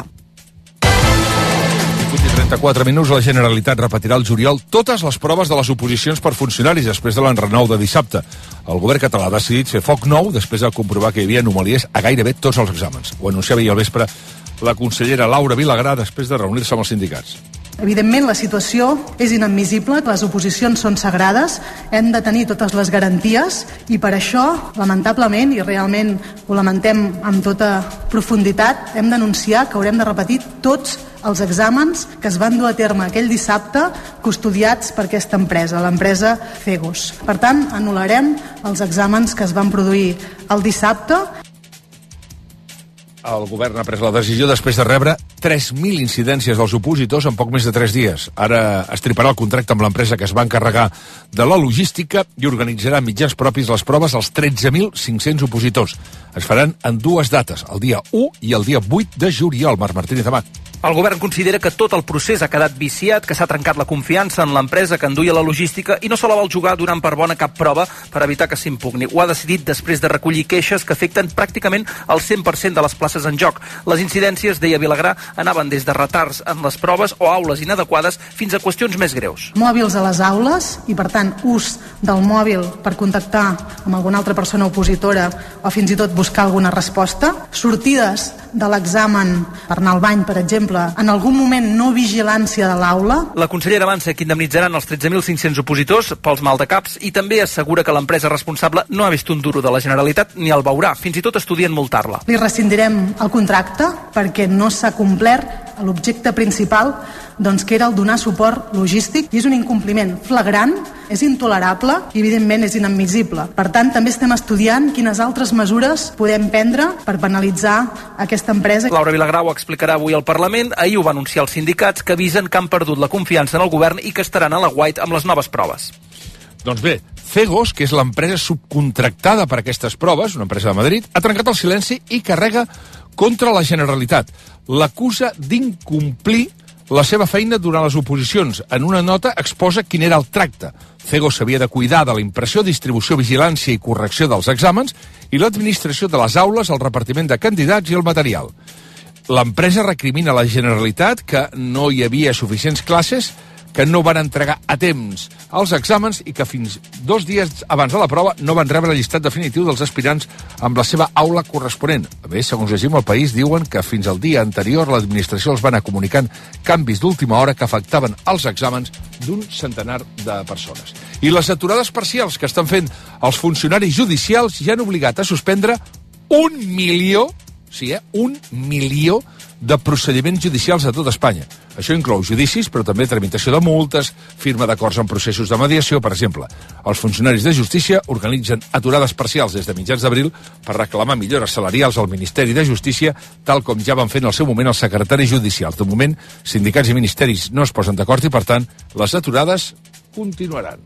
trenta-quatre minuts, la Generalitat repetirà al juliol totes les proves de les oposicions per funcionaris després de l'enrenou de dissabte. El govern català ha decidit fer foc nou després de comprovar que hi havia anomalies a gairebé tots els exàmens. Ho anunciava ahir al vespre la consellera Laura Vilagrà després de reunir-se amb els sindicats. Evidentment, la situació és inadmissible, les oposicions són sagrades, hem de tenir totes les garanties i per això, lamentablement, i realment ho lamentem amb tota profunditat, hem d'anunciar que haurem de repetir tots els exàmens que es van dur a terme aquell dissabte custodiats per aquesta empresa, l'empresa Cegos. Per tant, anul·larem els exàmens que es van produir el dissabte. El govern ha pres la decisió després de rebre tres mil incidències dels opositors en poc més de tres dies. Ara estriparà el contracte amb l'empresa que es va encarregar de la logística i organitzarà mitjans propis les proves als tretze mil cinc-cents opositors. Es faran en dues dates, el dia u i el dia vuit de juliol. Marc Martínez Amat. El govern considera que tot el procés ha quedat viciat, que s'ha trencat la confiança en l'empresa que enduia la logística i no se la vol jugar donant per bona cap prova per evitar que s'impugni. Ho ha decidit després de recollir queixes que afecten pràcticament el cent per cent de les places en joc. Les incidències, deia Vilagrà, anaven des de retards en les proves o aules inadequades fins a qüestions més greus. Mòbils a les aules i, per tant, ús del mòbil per contactar amb alguna altra persona opositora o fins i tot buscar alguna resposta. Sortides de l'examen per anar al bany, per exemple, en algun moment no vigilància de l'aula. La consellera avança que indemnitzaran els tretze mil cinc-cents opositors pels maldecaps i també assegura que l'empresa responsable no ha vist un duro de la Generalitat ni el veurà, fins i tot estudien multar-la. Li rescindirem el contracte perquè no s'ha complert l'objecte principal, doncs, que era el donar suport logístic, i és un incompliment flagrant, és intolerable i evidentment és inadmissible. Per tant, també estem estudiant quines altres mesures podem prendre per penalitzar aquesta empresa. Laura Vilagrà ho explicarà avui al Parlament. Ahir ho va anunciar els sindicats, que avisen que han perdut la confiança en el govern i que estaran a l'aguait amb les noves proves. Doncs bé, Cegos, que és l'empresa subcontractada per aquestes proves, una empresa de Madrid, ha trencat el silenci i carrega contra la Generalitat. L'acusa d'incomplir la seva feina durant les oposicions. En una nota exposa quin era el tracte. Cegos s'havia de cuidar de la impressió, distribució, vigilància i correcció dels exàmens i l'administració de les aules, el repartiment de candidats i el material. L'empresa recrimina a la Generalitat que no hi havia suficients classes, que no van entregar a temps els exàmens i que fins dos dies abans de la prova no van rebre el llistat definitiu dels aspirants amb la seva aula corresponent. A més, segons llegim al País, diuen que fins al dia anterior l'administració els va anar comunicant canvis d'última hora que afectaven els exàmens d'un centenar de persones. I les aturades parcials que estan fent els funcionaris judicials ja han obligat a suspendre un milió, sí, eh, un milió de procediments judicials a tot Espanya. Això inclou judicis, però també tramitació de multes, firma d'acords en processos de mediació, per exemple. Els funcionaris de justícia organitzen aturades parcials des de mitjans d'abril per reclamar millores salarials al Ministeri de Justícia, tal com ja van fer en el seu moment els secretaris judicials. De moment, sindicats i ministeris no es posen d'acord i, per tant, les aturades continuaran.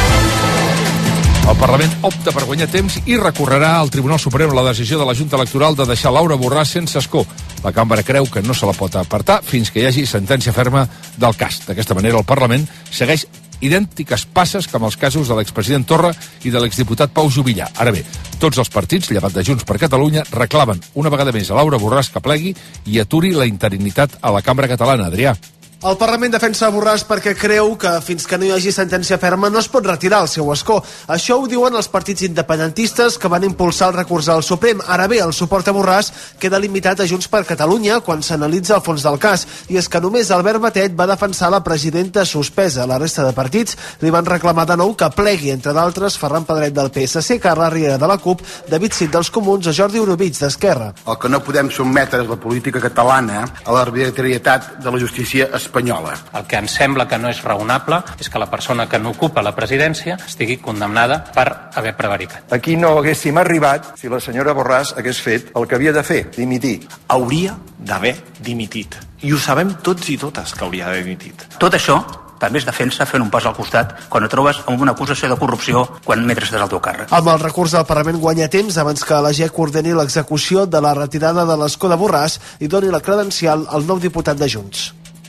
El Parlament opta per guanyar temps i recorrerà al Tribunal Suprem la decisió de la Junta Electoral de deixar Laura Borràs sense escó. La Cambra creu que no se la pot apartar fins que hi hagi sentència ferma del cas. D'aquesta manera, el Parlament segueix idèntiques passes com els casos de l'expresident Torra i de l'exdiputat Pau Juvillà. Ara bé, tots els partits, llevat de Junts per Catalunya, reclamen una vegada més a Laura Borràs que plegui i aturi la interinitat a la Cambra Catalana. Adrià. El Parlament defensa Borràs perquè creu que fins que no hi hagi sentència ferma no es pot retirar el seu escó. Això ho diuen els partits independentistes que van impulsar el recurs al Suprem. Ara bé, el suport a Borràs queda limitat a Junts per Catalunya quan s'analitza el fons del cas. I és que només Albert Batet va defensar la presidenta suspesa. La resta de partits li van reclamar de nou que plegui, entre d'altres, Ferran Pedret del P S C, Carles Riera de la CUP, David Cid dels Comuns o Jordi Orobitg d'Esquerra. El que no podem sotmetre és la política catalana a l'arbitrarietat de la justícia espanyola. El que ens sembla que no és raonable és que la persona que no ocupa la presidència estigui condemnada per haver prevaricat. Aquí no haguéssim arribat si la senyora Borràs hagués fet el que havia de fer, dimitir. Hauria d'haver dimitit. I ho sabem tots i totes que hauria d'haver dimitit. Tot això també es defensa fent un pas al costat quan et trobes amb una acusació de corrupció quan mentre estàs al teu càrrec. Amb el recurs del Parlament guanya temps abans que la G E C ordeni l'execució de la retirada de l'escó de Borràs i doni la credencial al nou diputat de Junts.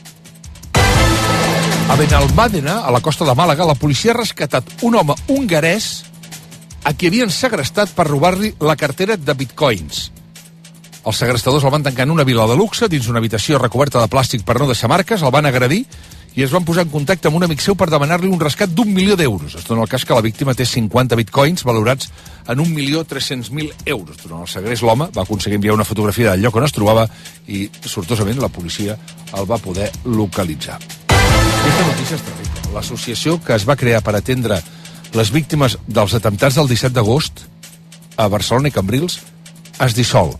A Benalmàdena, a la costa de Màlaga, la policia ha rescatat un home hongarès a qui havien segrestat per robar-li la cartera de bitcoins. Els segrestadors el van tancar en una vila de luxe, dins una habitació recoberta de plàstic per no deixar marques, el van agredir i es van posar en contacte amb un amic seu per demanar-li un rescat d'un milió d'euros. Es dona el cas que la víctima té cinquanta bitcoins valorats en un milió tres-cents mil euros. Durant el segrest, l'home va aconseguir enviar una fotografia del lloc on es trobava i, sortosament, la policia el va poder localitzar. Aquesta notícia és terrible. L'associació que es va crear per atendre les víctimes dels atemptats del disset d'agost a Barcelona i Cambrils es dissol.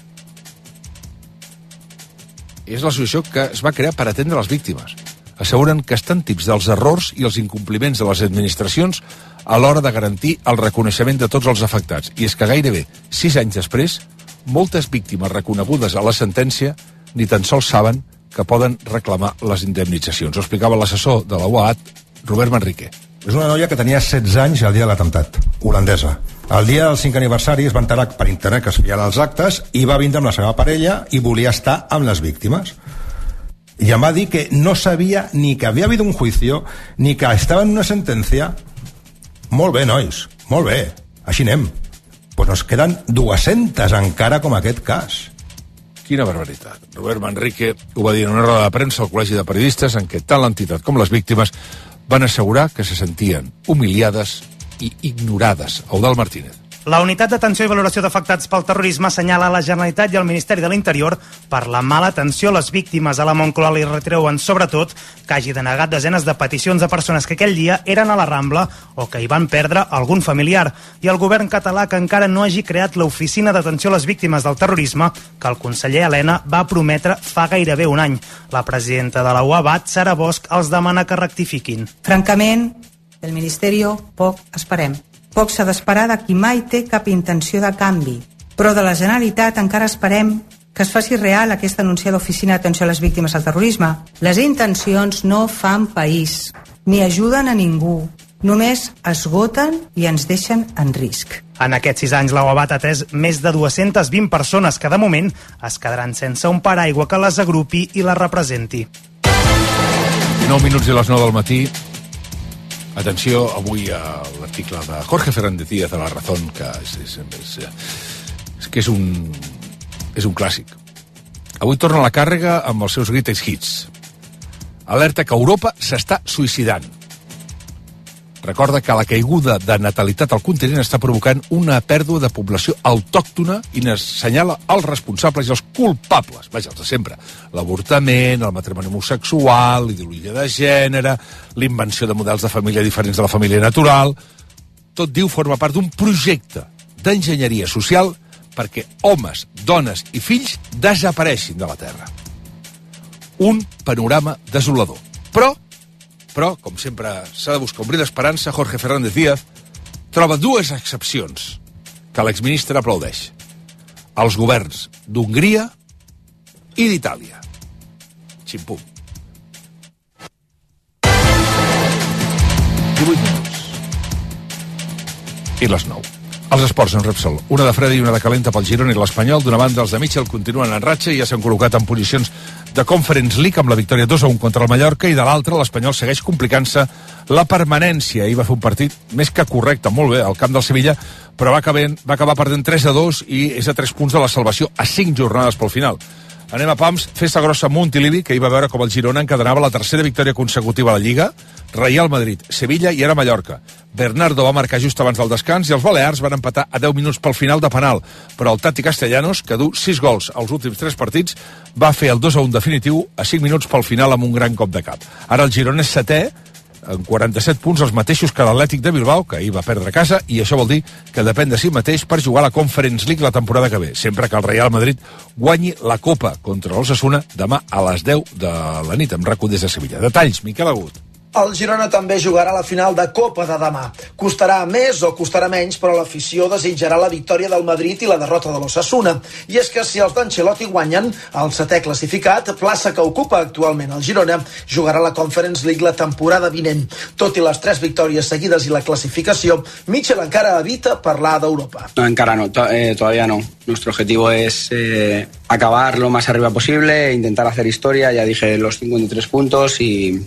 És l'associació que es va crear per atendre les víctimes. Asseguren que estan tips dels errors i els incompliments de les administracions a l'hora de garantir el reconeixement de tots els afectats. I és que gairebé sis anys després, moltes víctimes reconegudes a la sentència ni tan sols saben que poden reclamar les indemnitzacions. Ho explicava l'assessor de la U A A T, Robert Manrique. És una noia que tenia setze anys el dia de l'atemptat, holandesa. El dia del cinquè aniversari es va enterar per internet que es feien els actes i va vindre amb la seva parella i volia estar amb les víctimes. I em va dir que no sabia ni que havia habido un juicio ni que estava en una sentència. Molt bé, nois, molt bé, així anem. Pues nos queden dues-centes encara com aquest cas. Quina barbaritat. Robert Manrique ho va dir en una roda de premsa al Col·legi de Periodistes en què tant l'entitat com les víctimes van assegurar que se sentien humiliades i ignorades. Eudald Martínez. La Unitat d'Atenció i Valoració d'Afectats pel Terrorisme assenyala a la Generalitat i al Ministeri de l'Interior per la mala atenció a les víctimes. A la Moncloa li retreuen, sobretot, que hagi denegat desenes de peticions de persones que aquell dia eren a la Rambla o que hi van perdre algun familiar. I el govern català que encara no hagi creat l'Oficina d'Atenció a les Víctimes del Terrorisme que el conseller Elena va prometre fa gairebé un any. La presidenta de la U A B A T, Sara Bosch, els demana que rectifiquin. Francament, del Ministeri poc esperem. Poc s'ha d'esperar de qui mai té cap intenció de canvi. Però de la Generalitat encara esperem que es faci real aquesta anunciada Oficina d'Atenció a les Víctimes del Terrorisme. Les intencions no fan país, ni ajuden a ningú. Només esgoten i ens deixen en risc. En aquests sis anys, la U A B A T ha atès més de dues-centes vint persones que, de moment, es quedaran sense un paraigua que les agrupi i les representi. nou minuts i les nou del matí. Atenció, avui a l'article de Jorge Fernández Díaz de La Razón, que és, és, és, és, que és, un, és un clàssic. Avui torna a la càrrega amb els seus greatest hits. Alerta que Europa s'està suïcidant. Recorda que la caiguda de natalitat al continent està provocant una pèrdua de població autòctona i n'assenyala els responsables i els culpables. Vaja, els de sempre. L'avortament, el matrimoni homosexual, l'ideologia de gènere, l'invenció de models de família diferents de la família natural. Tot, diu, forma part d'un projecte d'enginyeria social perquè homes, dones i fills desapareixin de la Terra. Un panorama desolador. Però Però, com sempre, s'ha de buscar un bri d'esperança. Jorge Fernández Díaz troba dues excepcions que l'exministre aplaudeix. Els governs d'Hongria i d'Itàlia. Ximpum. divuit minuts. I les nou. Els esports en Repsol. Una de freda i una de calenta pel Girona i l'Espanyol. D'una banda, els de Mitchell continuen en ratxa i ja s'han col·locat en posicions de Conference League amb la victòria dos a un contra el Mallorca, i de l'altra l'Espanyol segueix complicant-se la permanència. Ahir va fer un partit més que correcte, molt bé, al camp del Sevilla, però va acabar, va acabar perdent tres a dos i és a tres punts de la salvació a cinc jornades pel final. Anem a pams, festa grossa a Montilivi, que hi va veure com el Girona encadenava la tercera victòria consecutiva a la Lliga, Real Madrid, Sevilla i ara Mallorca. Bernardo va marcar just abans del descans i els balears van empatar a deu minuts pel final de penal, però el Tati Castellanos, que du sis gols als últims tres partits, va fer el dos a un definitiu a cinc minuts pel final amb un gran cop de cap. Ara el Girona és setè, en quaranta-set punts, els mateixos que l'Atlètic de Bilbao, que ahir va perdre a casa, i això vol dir que depèn de si mateix per jugar a la Conference League la temporada que ve, sempre que el Real Madrid guanyi la Copa contra l'Osasuna demà a les deu de la nit, amb RAC u des de Sevilla. Detalls, Miquel Agut. El Girona també jugarà la final de Copa de demà. Costarà més o costarà menys, però l'afició desitjarà la victòria del Madrid i la derrota de l'Osasuna. I és que si els d'Ancelotti guanyen, el setè classificat, plaça que ocupa actualment el Girona, jugarà la Conference League la temporada vinent. Tot i les tres victòries seguides i la clasificació, Mitchell encara evita parlar d'Europa. No, encara no, to eh, todavía no. Nuestro objetivo es eh, acabar lo más arriba posible, intentar hacer historia. Ya dije los cincuenta y tres puntos y...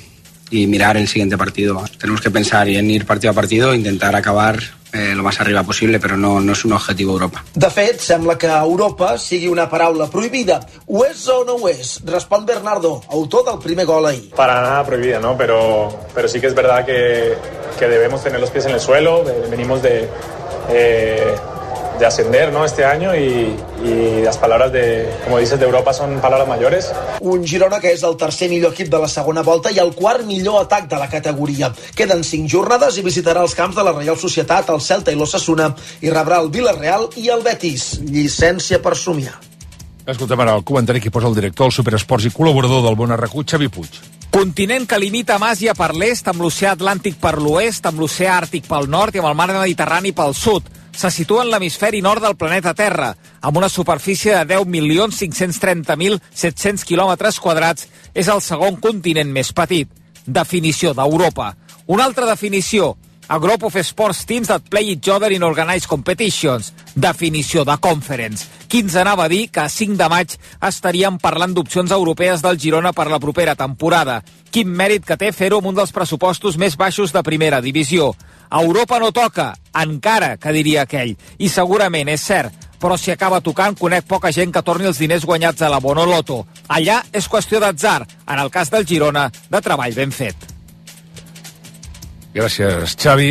y mirar el siguiente partido. Tenemos que pensar en ir partido a partido e intentar acabar eh, lo más arriba posible, pero no, no es un objetivo Europa. De fet, sembla que Europa sigui una paraula prohibida. Ho és o no ho és? Respon Bernardo, autor del primer gol ahir. Para nada prohibida, ¿no? Pero, pero sí que es verdad que, que debemos tener los pies en el suelo. Venimos de... Eh, de ascender, ¿no?, este año y, y las palabras de, como dices, de Europa son palabras mayores. Un Girona que és el tercer millor equip de la segona volta i el quart millor atac de la categoria. Queden cinc jornades i visitarà els camps de la Reial Societat, el Celta i l'Osasuna i rebrà el Villarreal i el Betis. Llicència per somiar. Escoltem ara el comentari que posa el director del Superesports i col·laborador del Bon Arracú, Xavi Puig. Continent que limita amb Àsia per l'est, amb l'oceà Atlàntic per l'oest, amb l'oceà Àrtic pel nord i amb el mar Mediterrani pel sud. Se situa en l'hemisferi nord del planeta Terra, amb una superfície de deu milions cinc-cents trenta mil set-cents quilòmetres quadrats. És el segon continent més petit. Definició d'Europa. Una altra definició, a group of sports teams that play each other in organized competitions. Definició de conference. Qui ens anava a dir que a cinc de maig estaríem parlant d'opcions europees del Girona per la propera temporada. Quin mèrit que té fer-ho amb un dels pressupostos més baixos de primera divisió. A Europa no toca, encara, que diria aquell. I segurament és cert, però si acaba tocant conec poca gent que torni els diners guanyats a la Bonoloto. Allà és qüestió d'atzar, en el cas del Girona, de treball ben fet. Gràcies, Xavi.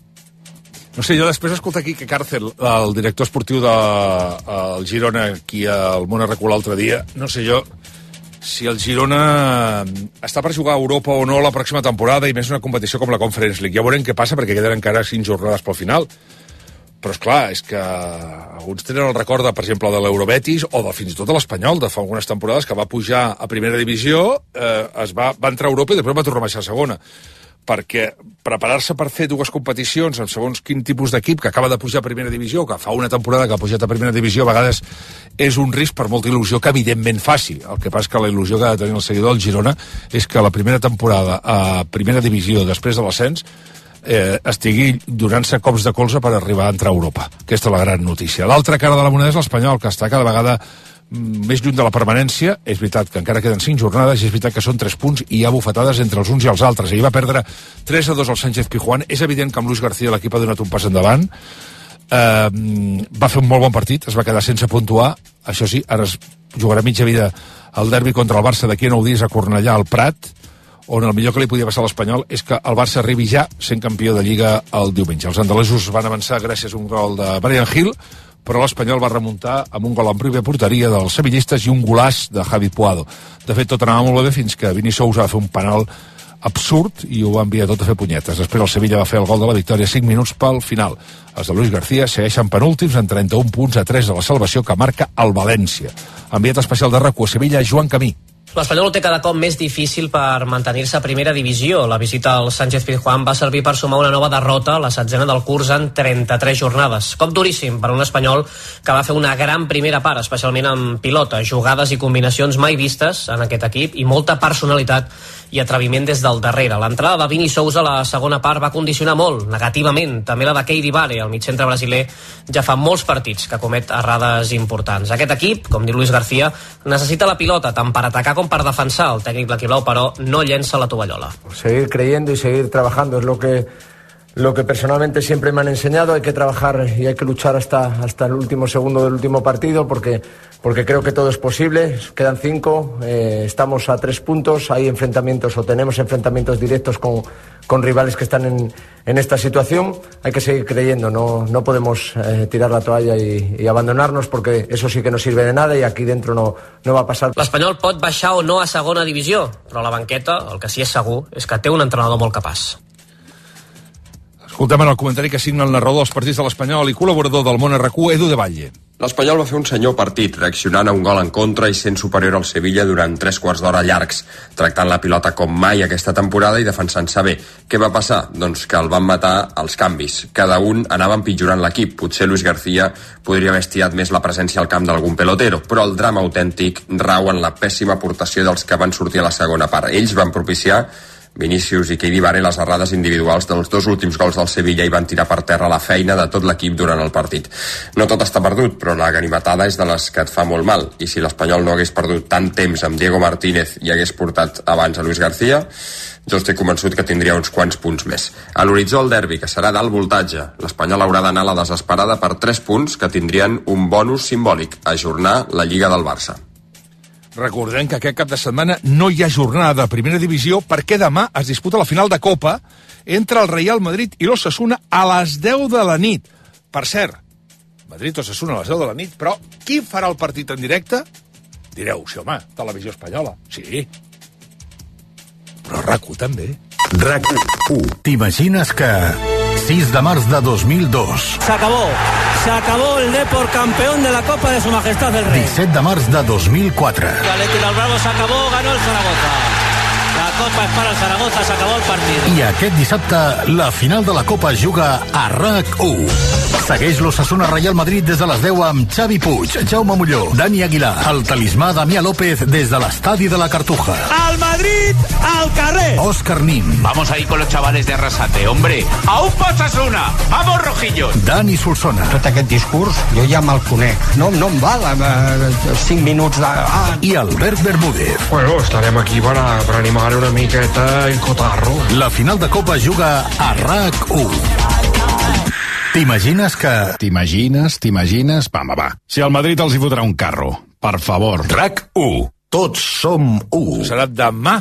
No sé, jo després escolta aquí que Càrcel, el director esportiu del Girona, aquí al Món Arracú l'altre dia, no sé jo si el Girona està per jugar a Europa o no la pròxima temporada, i més una competició com la Conference League. Ja veurem què passa, perquè queden encara cinc jornades pel final. Però, és clar, és que alguns tenen el record, de, per exemple, de l'Eurobetis o de fins i tot de l'Espanyol, de fa algunes temporades, que va pujar a primera divisió, eh, es va, va entrar a Europa i després va tornar a baixar a segona. Perquè preparar-se per fer dues competicions en segons quin tipus d'equip que acaba de pujar a primera divisió, que fa una temporada que ha pujat a primera divisió, a vegades és un risc per molta il·lusió que evidentment faci. El que passa que la il·lusió que ha de tenir el seguidor del Girona és que la primera temporada a primera divisió després de l'ascens eh, estigui donant-se cops de colze per arribar a entrar a Europa. Aquesta és la gran notícia. L'altra cara de la moneda és l'Espanyol, que està cada vegada més lluny de la permanència. És veritat que encara queden cinc jornades, i és veritat que són tres punts i hi ha bufetades entre els uns i els altres. Ahir va perdre tres a dos al Sánchez Pizjuán. És evident que amb Luis García l'equip ha donat un pas endavant. Eh, va fer un molt bon partit, es va quedar sense puntuar. Això sí, ara es jugarà mitja vida el derbi contra el Barça d'aquí a nou dies a Cornellà, al Prat, on el millor que li podia passar a l'Espanyol és que el Barça arribi ja sent campió de Lliga el diumenge. Els andalesos van avançar gràcies a un gol de Brian Hill, però l'Espanyol va remuntar amb un gol en pròpia porteria dels sevillistes i un golàs de Javi Puado. De fet, tot anava molt bé fins que Vini Sousa va fer un penal absurd i ho va enviar tot a fer punyetes. Després el Sevilla va fer el gol de la victòria cinc minuts pel final. Els de Luis García segueixen penúltims en trenta-un punts a tres de la salvació que marca el València. Enviat especial de RAC u a Sevilla, Joan Camí. L'Espanyol ho té cada cop més difícil per mantenir-se a primera divisió. La visita al Sánchez Pizjuán va servir per sumar una nova derrota, la setzena del curs en trenta-tres jornades. Cop duríssim per un Espanyol que va fer una gran primera part, especialment en pilota, jugades i combinacions mai vistes en aquest equip i molta personalitat i atreviment des del darrere. L'entrada de Vini Sousa a la segona part va condicionar molt, negativament, també la de Keidi Bare, el mitjcentre brasiler, ja fa molts partits que comet errades importants. Aquest equip, com diu Luis García, necessita la pilota tant per atacar com per defensar. El tècnic blanquiblau, però, no llença la tovallola. Seguir creyendo y seguir trabajando es lo que lo que personalmente siempre me han enseñado. Hay que trabajar y hay que luchar hasta hasta el último segundo del último partido porque porque creo que todo es posible. Quedan cinco, eh, estamos a tres puntos, hay enfrentamientos o tenemos enfrentamientos directos con, con rivales que están en, en esta situación. Hay que seguir creyendo, no, no podemos eh, tirar la toalla y, y abandonarnos porque eso sí que no sirve de nada y aquí dentro no, no va a pasar. L'Espanyol pot baixar o no a segona divisió, però la banqueta, el que sí és segur, és que té un entrenador molt capaç. Escoltem en el comentari que signa el narrador dels partits de l'Espanyol i col·laborador del Món Arracú, Edu de Valle. L'Espanyol va fer un senyor partit, reaccionant a un gol en contra i sent superior al Sevilla durant tres quarts d'hora llargs, tractant la pilota com mai aquesta temporada i defensant-se bé. Què va passar? Doncs que el van matar als canvis. Cada un anava empitjorant l'equip. Potser Luis García podria haver estirat més la presència al camp d'algun pelotero, però el drama autèntic rau en la pèssima aportació dels que van sortir a la segona part. Ells van propiciar Vinícius i Keidi Bare, les errades individuals dels dos últims gols del Sevilla i van tirar per terra la feina de tot l'equip durant el partit. No tot està perdut, però la ganivetada és de les que et fa molt mal, i si l'Espanyol no hagués perdut tant temps amb Diego Martínez i hagués portat abans a Luis García, jo estic convençut que tindria uns quants punts més. A l'horitzó el derbi, que serà d'alt voltatge. L'Espanyol haurà d'anar a la desesperada per tres punts que tindrien un bonus simbòlic, ajornar la Lliga del Barça. Recordem que aquest cap de setmana no hi ha jornada de primera divisió perquè demà es disputa la final de Copa entre el Real Madrid i l'Osasuna a les deu de la nit. Per cert, Madrid-Osasuna a les deu de la nit, però qui farà el partit en directe? Direu, sí, home, Televisió Espanyola. Sí. Però RAC u també. RAC u. ¿T'imagines que sis de març de dos mil dos... Se acabó. Se acabó el Depor campeón de la Copa de Su Majestad el Rey. disset de març de dos mil quatre... El Athletic del Bravo se acabó, ganó el Zaragoza. La Copa es para el Zaragoza, se acabó el partido. I aquest dissabte, la final de la Copa juga a RAC u. Segueix l'Osasuna Real Madrid des de les deu amb Xavi Puig, Jaume Molló, Dani Aguilar, el talismà Damià López des de l'estadi de la Cartuja. ¡Al Madrid, al carrer! Òscar Nin. Vamos ahí con los chavales de Arrasate, hombre. ¡A un Osasuna! ¡Vamos, rojillos! Dani Solsona. Tot aquest discurs jo ja me'l conec. No, no em val eh, cinc minuts de... Ah. I Albert Bermúdez. Bueno, estarem aquí para, para animar una miqueta el cotarro. La final de Copa juga a RAC u. T'imagines que... T'imagines, t'imagines... Va, va, va. Si al Madrid els hi fotrà un carro. Per favor. RAC u. Tots som u. Serà demà.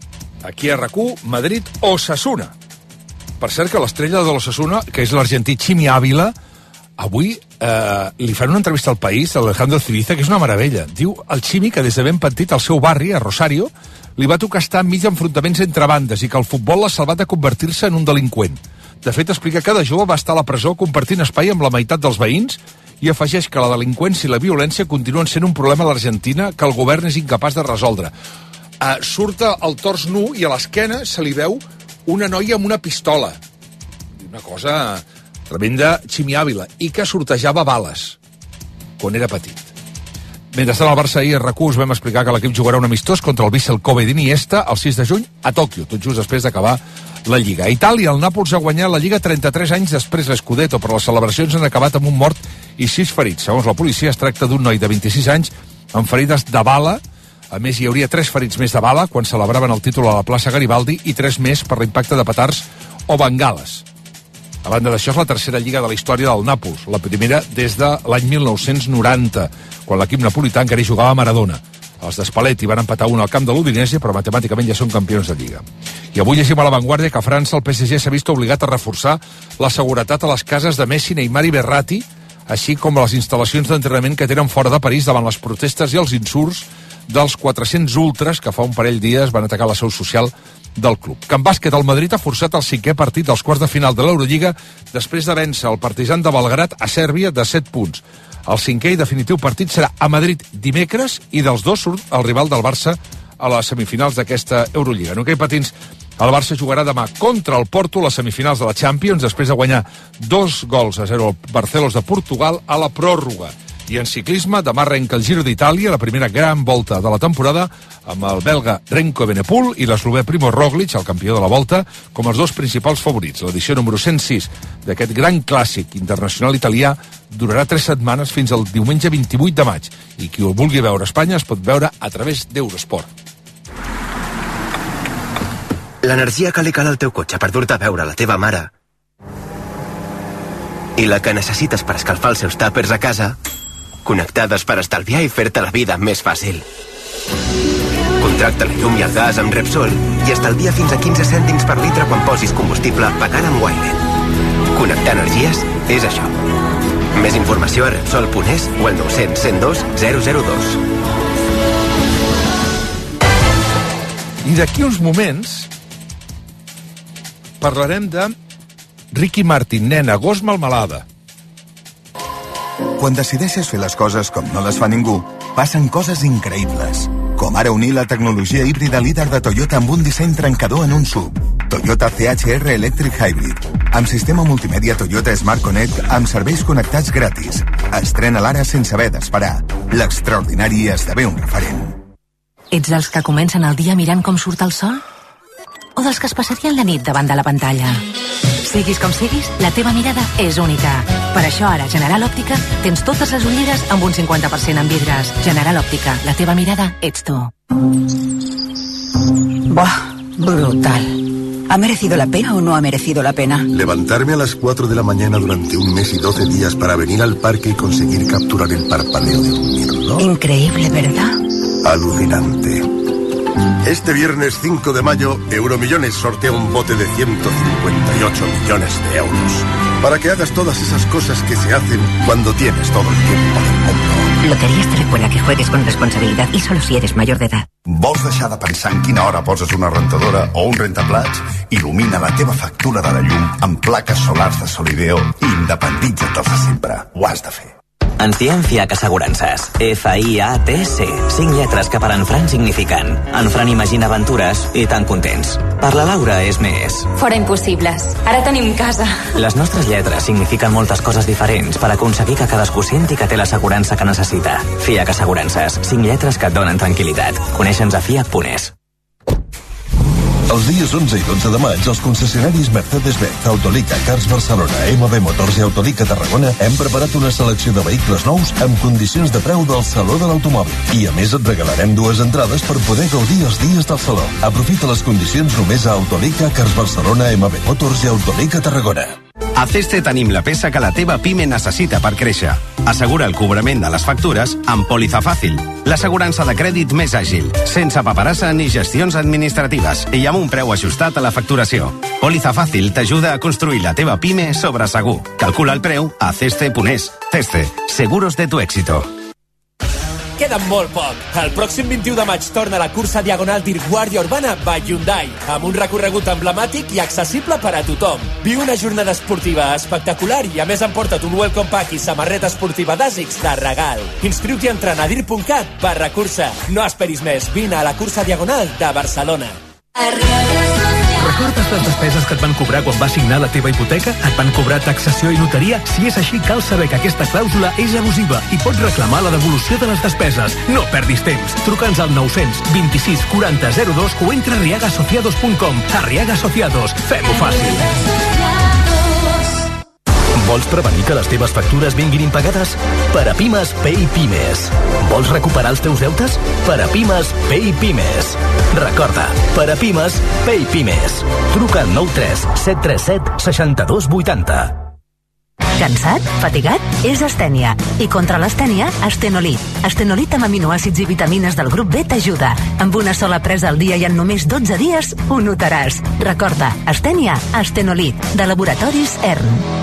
Aquí a RAC u, Madrid-Osasuna. Per cert que l'estrella de l'Osasuna, que és l'argentí Chimi Ávila, avui eh, li fan una entrevista al País, a Alejandro Ciriza, que és una meravella. Diu el Chimi que des de ben petit al seu barri, a Rosario, li va tocar estar enmig d'enfrontaments entre bandes i que el futbol l'ha salvat de convertir-se en un delinqüent. De fet, explica que de jove va estar a la presó compartint espai amb la meitat dels veïns i afegeix que la delinqüència i la violència continuen sent un problema a l'Argentina que el govern és incapaç de resoldre. Uh, surt el tors nu i a l'esquena se li veu una noia amb una pistola. Una cosa tremenda, Chimi Ávila, i que sortejava bales quan era petit. Mentrestant al Barça ahir a RAC u us vam explicar que l'equip jugarà un amistós contra el Vissel Kobe d'Iniesta el sis de juny a Tòquio, tot just després d'acabar la Lliga. A Itàlia, el Nàpols ha guanyat la Lliga trenta-tres anys després l'Scudetto, però les celebracions han acabat amb un mort i sis ferits. Segons la policia, es tracta d'un noi de vint-i-sis anys amb ferides de bala. A més, hi hauria tres ferits més de bala quan celebraven el títol a la plaça Garibaldi i tres més per l'impacte de petards o bengales. A banda d'això, és la tercera lliga de la història del Nàpols, la primera des de l'any mil nou-cents noranta, quan l'equip napolità encara hi jugava a Maradona. Els d'Spalletti van empatar un al camp de l'Udinese, però matemàticament ja són campions de Lliga. I avui llegim a La Vanguardia que a França el P S G s'ha vist obligat a reforçar la seguretat a les cases de Messi, Neymar i Verratti, així com a les instal·lacions d'entrenament que tenen fora de París davant les protestes i els insults dels quatre-cents ultras que fa un parell dies van atacar la seu social del club. Que en bàsquet, el Madrid ha forçat el cinquè partit dels quarts de final de l'Eurolliga després de vèncer el Partizan de Belgrad a Sèrbia de set punts. El cinquè i definitiu partit serà a Madrid dimecres i dels dos surt el rival del Barça a les semifinals d'aquesta Eurolliga. En hoquei patins, el Barça jugarà demà contra el Porto a les semifinals de la Champions després de guanyar dos gols a zero al Barcelos de Portugal a la pròrroga. I en ciclisme, demà arrenca el Giro d'Itàlia, la primera gran volta de la temporada, amb el belga Renko Benepul i l'eslovè Primo Roglic, el campió de la volta, com els dos principals favorits. L'edició número cent sis d'aquest gran clàssic internacional italià durarà tres setmanes fins al diumenge vint-i-vuit de maig. I qui ho vulgui veure a Espanya es pot veure a través d'Eurosport. L'energia que li cal al teu cotxe per dur-te a veure la teva mare i la que necessites per escalfar els seus tàpers a casa, connectades per estalviar i fer-te la vida més fàcil. Contracta la llum i el gas amb Repsol i estalvia fins a quinze cèntims per litre quan posis combustible pagant amb Wilet. Connectar energies és això. Més informació a Repsol punt es o al nou cents, cent dos, zero zero dos. I d'aquí uns moments parlarem de Ricky Martin, nena, gos melmelada. Quan decideixes fer les coses com no les fa ningú, passen coses increïbles. Com ara unir la tecnologia híbrida líder de Toyota amb un disseny trencador en un S U V. Toyota C H R Electric Hybrid. Amb sistema multimèdia Toyota Smart Connect amb serveis connectats gratis. Estrena l'ara sense haver d'esperar. L'extraordinari esdevé un referent. Ets dels que comencen el dia mirant com surt el sol? o dels que es passarien la nit davant de la pantalla. Siguis com siguis, la teva mirada és única. Per això ara a General Òptica tens totes les ulleres amb un cinquanta per cent en vidres. General Òptica, la teva mirada ets tu. Buah, brutal. ¿Ha merecido la pena o no ha merecido la pena? Levantarme a las cuatro de la mañana durante un mes y doce días para venir al parque y conseguir capturar el parpadeo de un mirlo. Increíble, ¿verdad? Alucinante. Este viernes cinco de mayo, Euromillones sortea un bote de ciento cincuenta y ocho millones de euros. Para que hagas todas esas cosas que se hacen cuando tienes todo el tiempo del mundo. Loterías te recuerda que juegues con responsabilidad y solo si eres mayor de edad. Vols deixar de pensar en quina hora poses una rentadora o un rentaplats? Il·lumina la teva factura de la llum amb plaques solars de Solideo i independitza't de sempre. Ho has de fer. Ens diem Fiac Assegurances. F I A T C. Cinc lletres que per en Fran signifiquen en Fran imagina aventures i tan contents. Per la Laura és més. Fora impossibles. Ara tenim casa. Les nostres lletres signifiquen moltes coses diferents per aconseguir que cadascú senti que té l'assegurança que necessita. Fiac Assegurances. Cinc lletres que et donen tranquil·litat. Coneixe'ns a fiac punt es. Els dies onze i dotze de maig, els concessionaris Mercedes-Benz, Autolica, Cars Barcelona, M B Motors i Autolica Tarragona hem preparat una selecció de vehicles nous amb condicions de preu del Saló de l'Automòbil. I a més et regalarem dues entrades per poder gaudir els dies del Saló. Aprofita les condicions només a Autolica, Cars Barcelona, M B Motors i Autolica Tarragona. A Ceste tenim la peça que la teva pime necessita per créixer. Assegura el cobrament de les factures amb Pòliza Fàcil, l'assegurança de crèdit més àgil, sense paperassa ni gestions administratives i amb un preu ajustat a la facturació. Pòliza Fàcil t'ajuda a construir la teva pime sobre segur. Calcula el preu a ceste punt es. Ceste, seguros de tu éxito. Queda molt poc. El pròxim vint-i-u de maig torna la cursa diagonal Dir Guàrdia Urbana by Hyundai, amb un recorregut emblemàtic i accessible per a tothom. Viu una jornada esportiva espectacular i a més emporta't un welcome pack i samarreta esportiva d'Asics de regal. Inscriu-t'hi entrant a dir punt cat barra cursa. No esperis més, vine a la cursa diagonal de Barcelona. Recordes les despeses que et van cobrar quan vas signar la teva hipoteca? Et van cobrar taxació i notaria? Si és així, cal saber que aquesta clàusula és abusiva i pots reclamar la devolució de les despeses. No perdis temps. Truca'ns al nou cents vint-i-sis quaranta zero dos o entra a arriaga asociados punt com. Arriaga Asociados. Fem-ho fàcil. Vols prevenir que les teves factures vinguin impagades? Per a Pimes, Pay Pimes. Vols recuperar els teus deutes? Per a Pimes, Pay Pimes. Recorda, per a Pimes, Pay Pimes. Truca al nou tres set tres set sis dos vuit zero. Cansat? Fatigat? És astènia. I contra l'astènia, Astenolit. Astenolit amb aminoàcids i vitamines del grup B t'ajuda. Amb una sola presa al dia i en només dotze dies ho notaràs. Recorda, astènia, Astenolit, de Laboratoris E R N.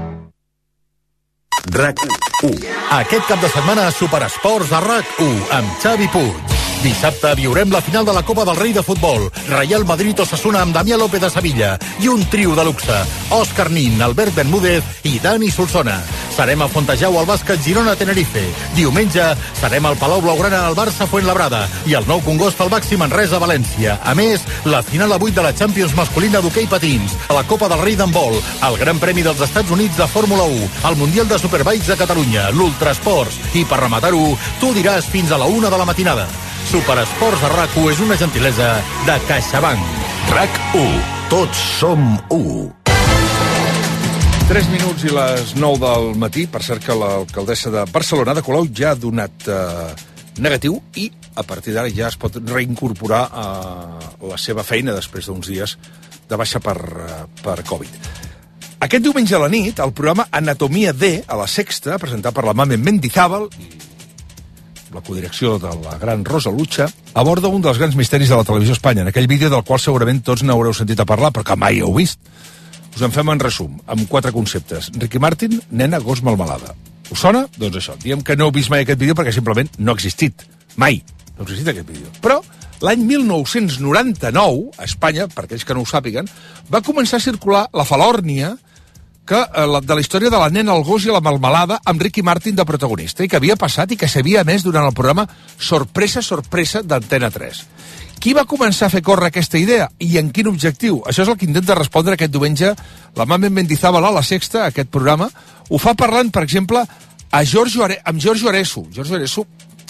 RAC u. Aquest cap de setmana a Superesports a RAC u amb Xavi Puig. Dissabte viurem la final de la Copa del Rei de Futbol. Real Madrid-Osasuna amb Damià López de Sevilla. I un trio de luxe. Òscar Nin, Albert Bermúdez i Dani Solsona. Serem a Fontejau al bàsquet Girona-Tenerife. Diumenge serem al Palau Blaugrana al Barça Fuenlabrada i el Nou Congost al Baxi Manresa València. A més, la final a vuit de la Champions masculina d'hoquei patins, a la Copa del Rei d'handbol, el Gran Premi dels Estats Units de Fórmula u, el Mundial de Superbikes de Catalunya, l'Ultrasports i, per rematar-ho, tu diràs fins a la una de la matinada. Superesports a RAC u és una gentilesa de CaixaBank. RAC u. Tots som u. tres minuts i les nou del matí. Per cert que l'alcaldessa de Barcelona, de Colau, ja ha donat eh, negatiu i a partir d'ara ja es pot reincorporar a la seva feina després d'uns dies de baixa per, per Covid. Aquest diumenge a la nit, el programa Anatomia D, a la Sexta, presentat per la Mamen Mendizábal i la codirecció de la gran Rosa Lucha, aborda un dels grans misteris de la televisió a Espanya, en aquell vídeo del qual segurament tots n'haureu sentit a parlar, però que mai heu vist. Us en fem en resum, amb quatre conceptes. Ricky Martin, nena, gos, melmelada. Us sona? Doncs això. Diem que no heu vist mai aquest vídeo perquè simplement no ha existit. Mai. No ha existit aquest vídeo. Però l'any mil nou-cents noranta-nou, a Espanya, per aquells que no ho sàpiguen, va començar a circular la falòrnia que, de la història de la nena, el gos i la melmelada amb Ricky Martin de protagonista i que havia passat i que s'havia emès durant el programa Sorpresa, Sorpresa d'Antena tres. Qui va començar a fer córrer aquesta idea i en quin objectiu? Això és el que intenta respondre aquest diumenge la Mamen Mendizábal a la Sexta, aquest programa. Ho fa parlant, per exemple, a Giorgio Are... amb Giorgio Areso. Giorgio Areso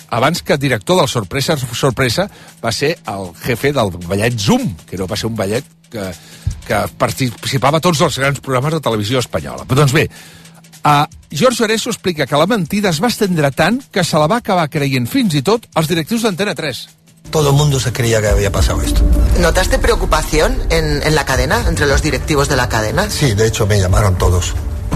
abans que director del Sorpresa Sorpresa va ser el jefe del ballet Zoom, que no va ser un ballet que, que participava a tots els grans programes de televisió espanyola. Però doncs bé, uh, George Areso explica que la mentida es va estendre tant que se la va acabar creient fins i tot els directius d'Antena tres. Todo el mundo se creía que había pasado esto. ¿Notaste preocupación en, en la cadena, entre los directivos de la cadena? Sí, de hecho me llamaron todos.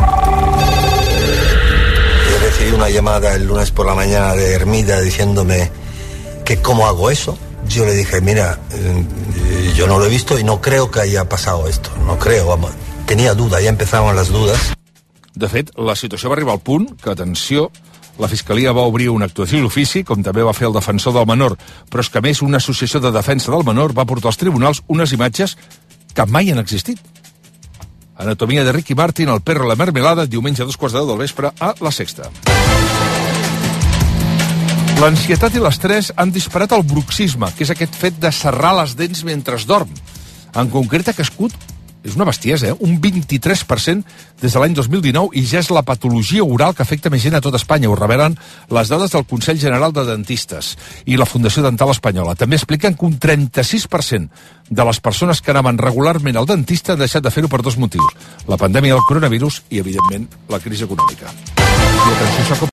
Yo recibí una llamada el lunes por la mañana de Hermida diciéndome que cómo hago eso. Yo le dije, mira, yo no lo he visto y no creo que haya pasado esto. No creo, vamos. Tenía duda, ya empezaban las dudas. De fet, la situació va arribar al punt que, atenció, la Fiscalia va obrir una actuació d'ofici, com també va fer el defensor del menor, però és que, a més, una associació de defensa del menor va portar als tribunals unes imatges que mai han existit. Anatomia de Ricky Martin, El perro la mermelada, diumenge a dos quarts de deu del vespre a La Sexta. L'ansietat i l'estrès han disparat el bruxisme, que és aquest fet de serrar les dents mentre es dorm. En concret, ha crescut, és una bestiesa, eh? un vint-i-tres per cent des de l'any dos mil dinou, i ja és la patologia oral que afecta més gent a tot Espanya. Ho revelen les dades del Consell General de Dentistes i la Fundació Dental Espanyola. També expliquen que un trenta-sis per cent de les persones que anaven regularment al dentista han deixat de fer-ho per dos motius: la pandèmia del coronavirus i, evidentment, la crisi econòmica. I atenció, això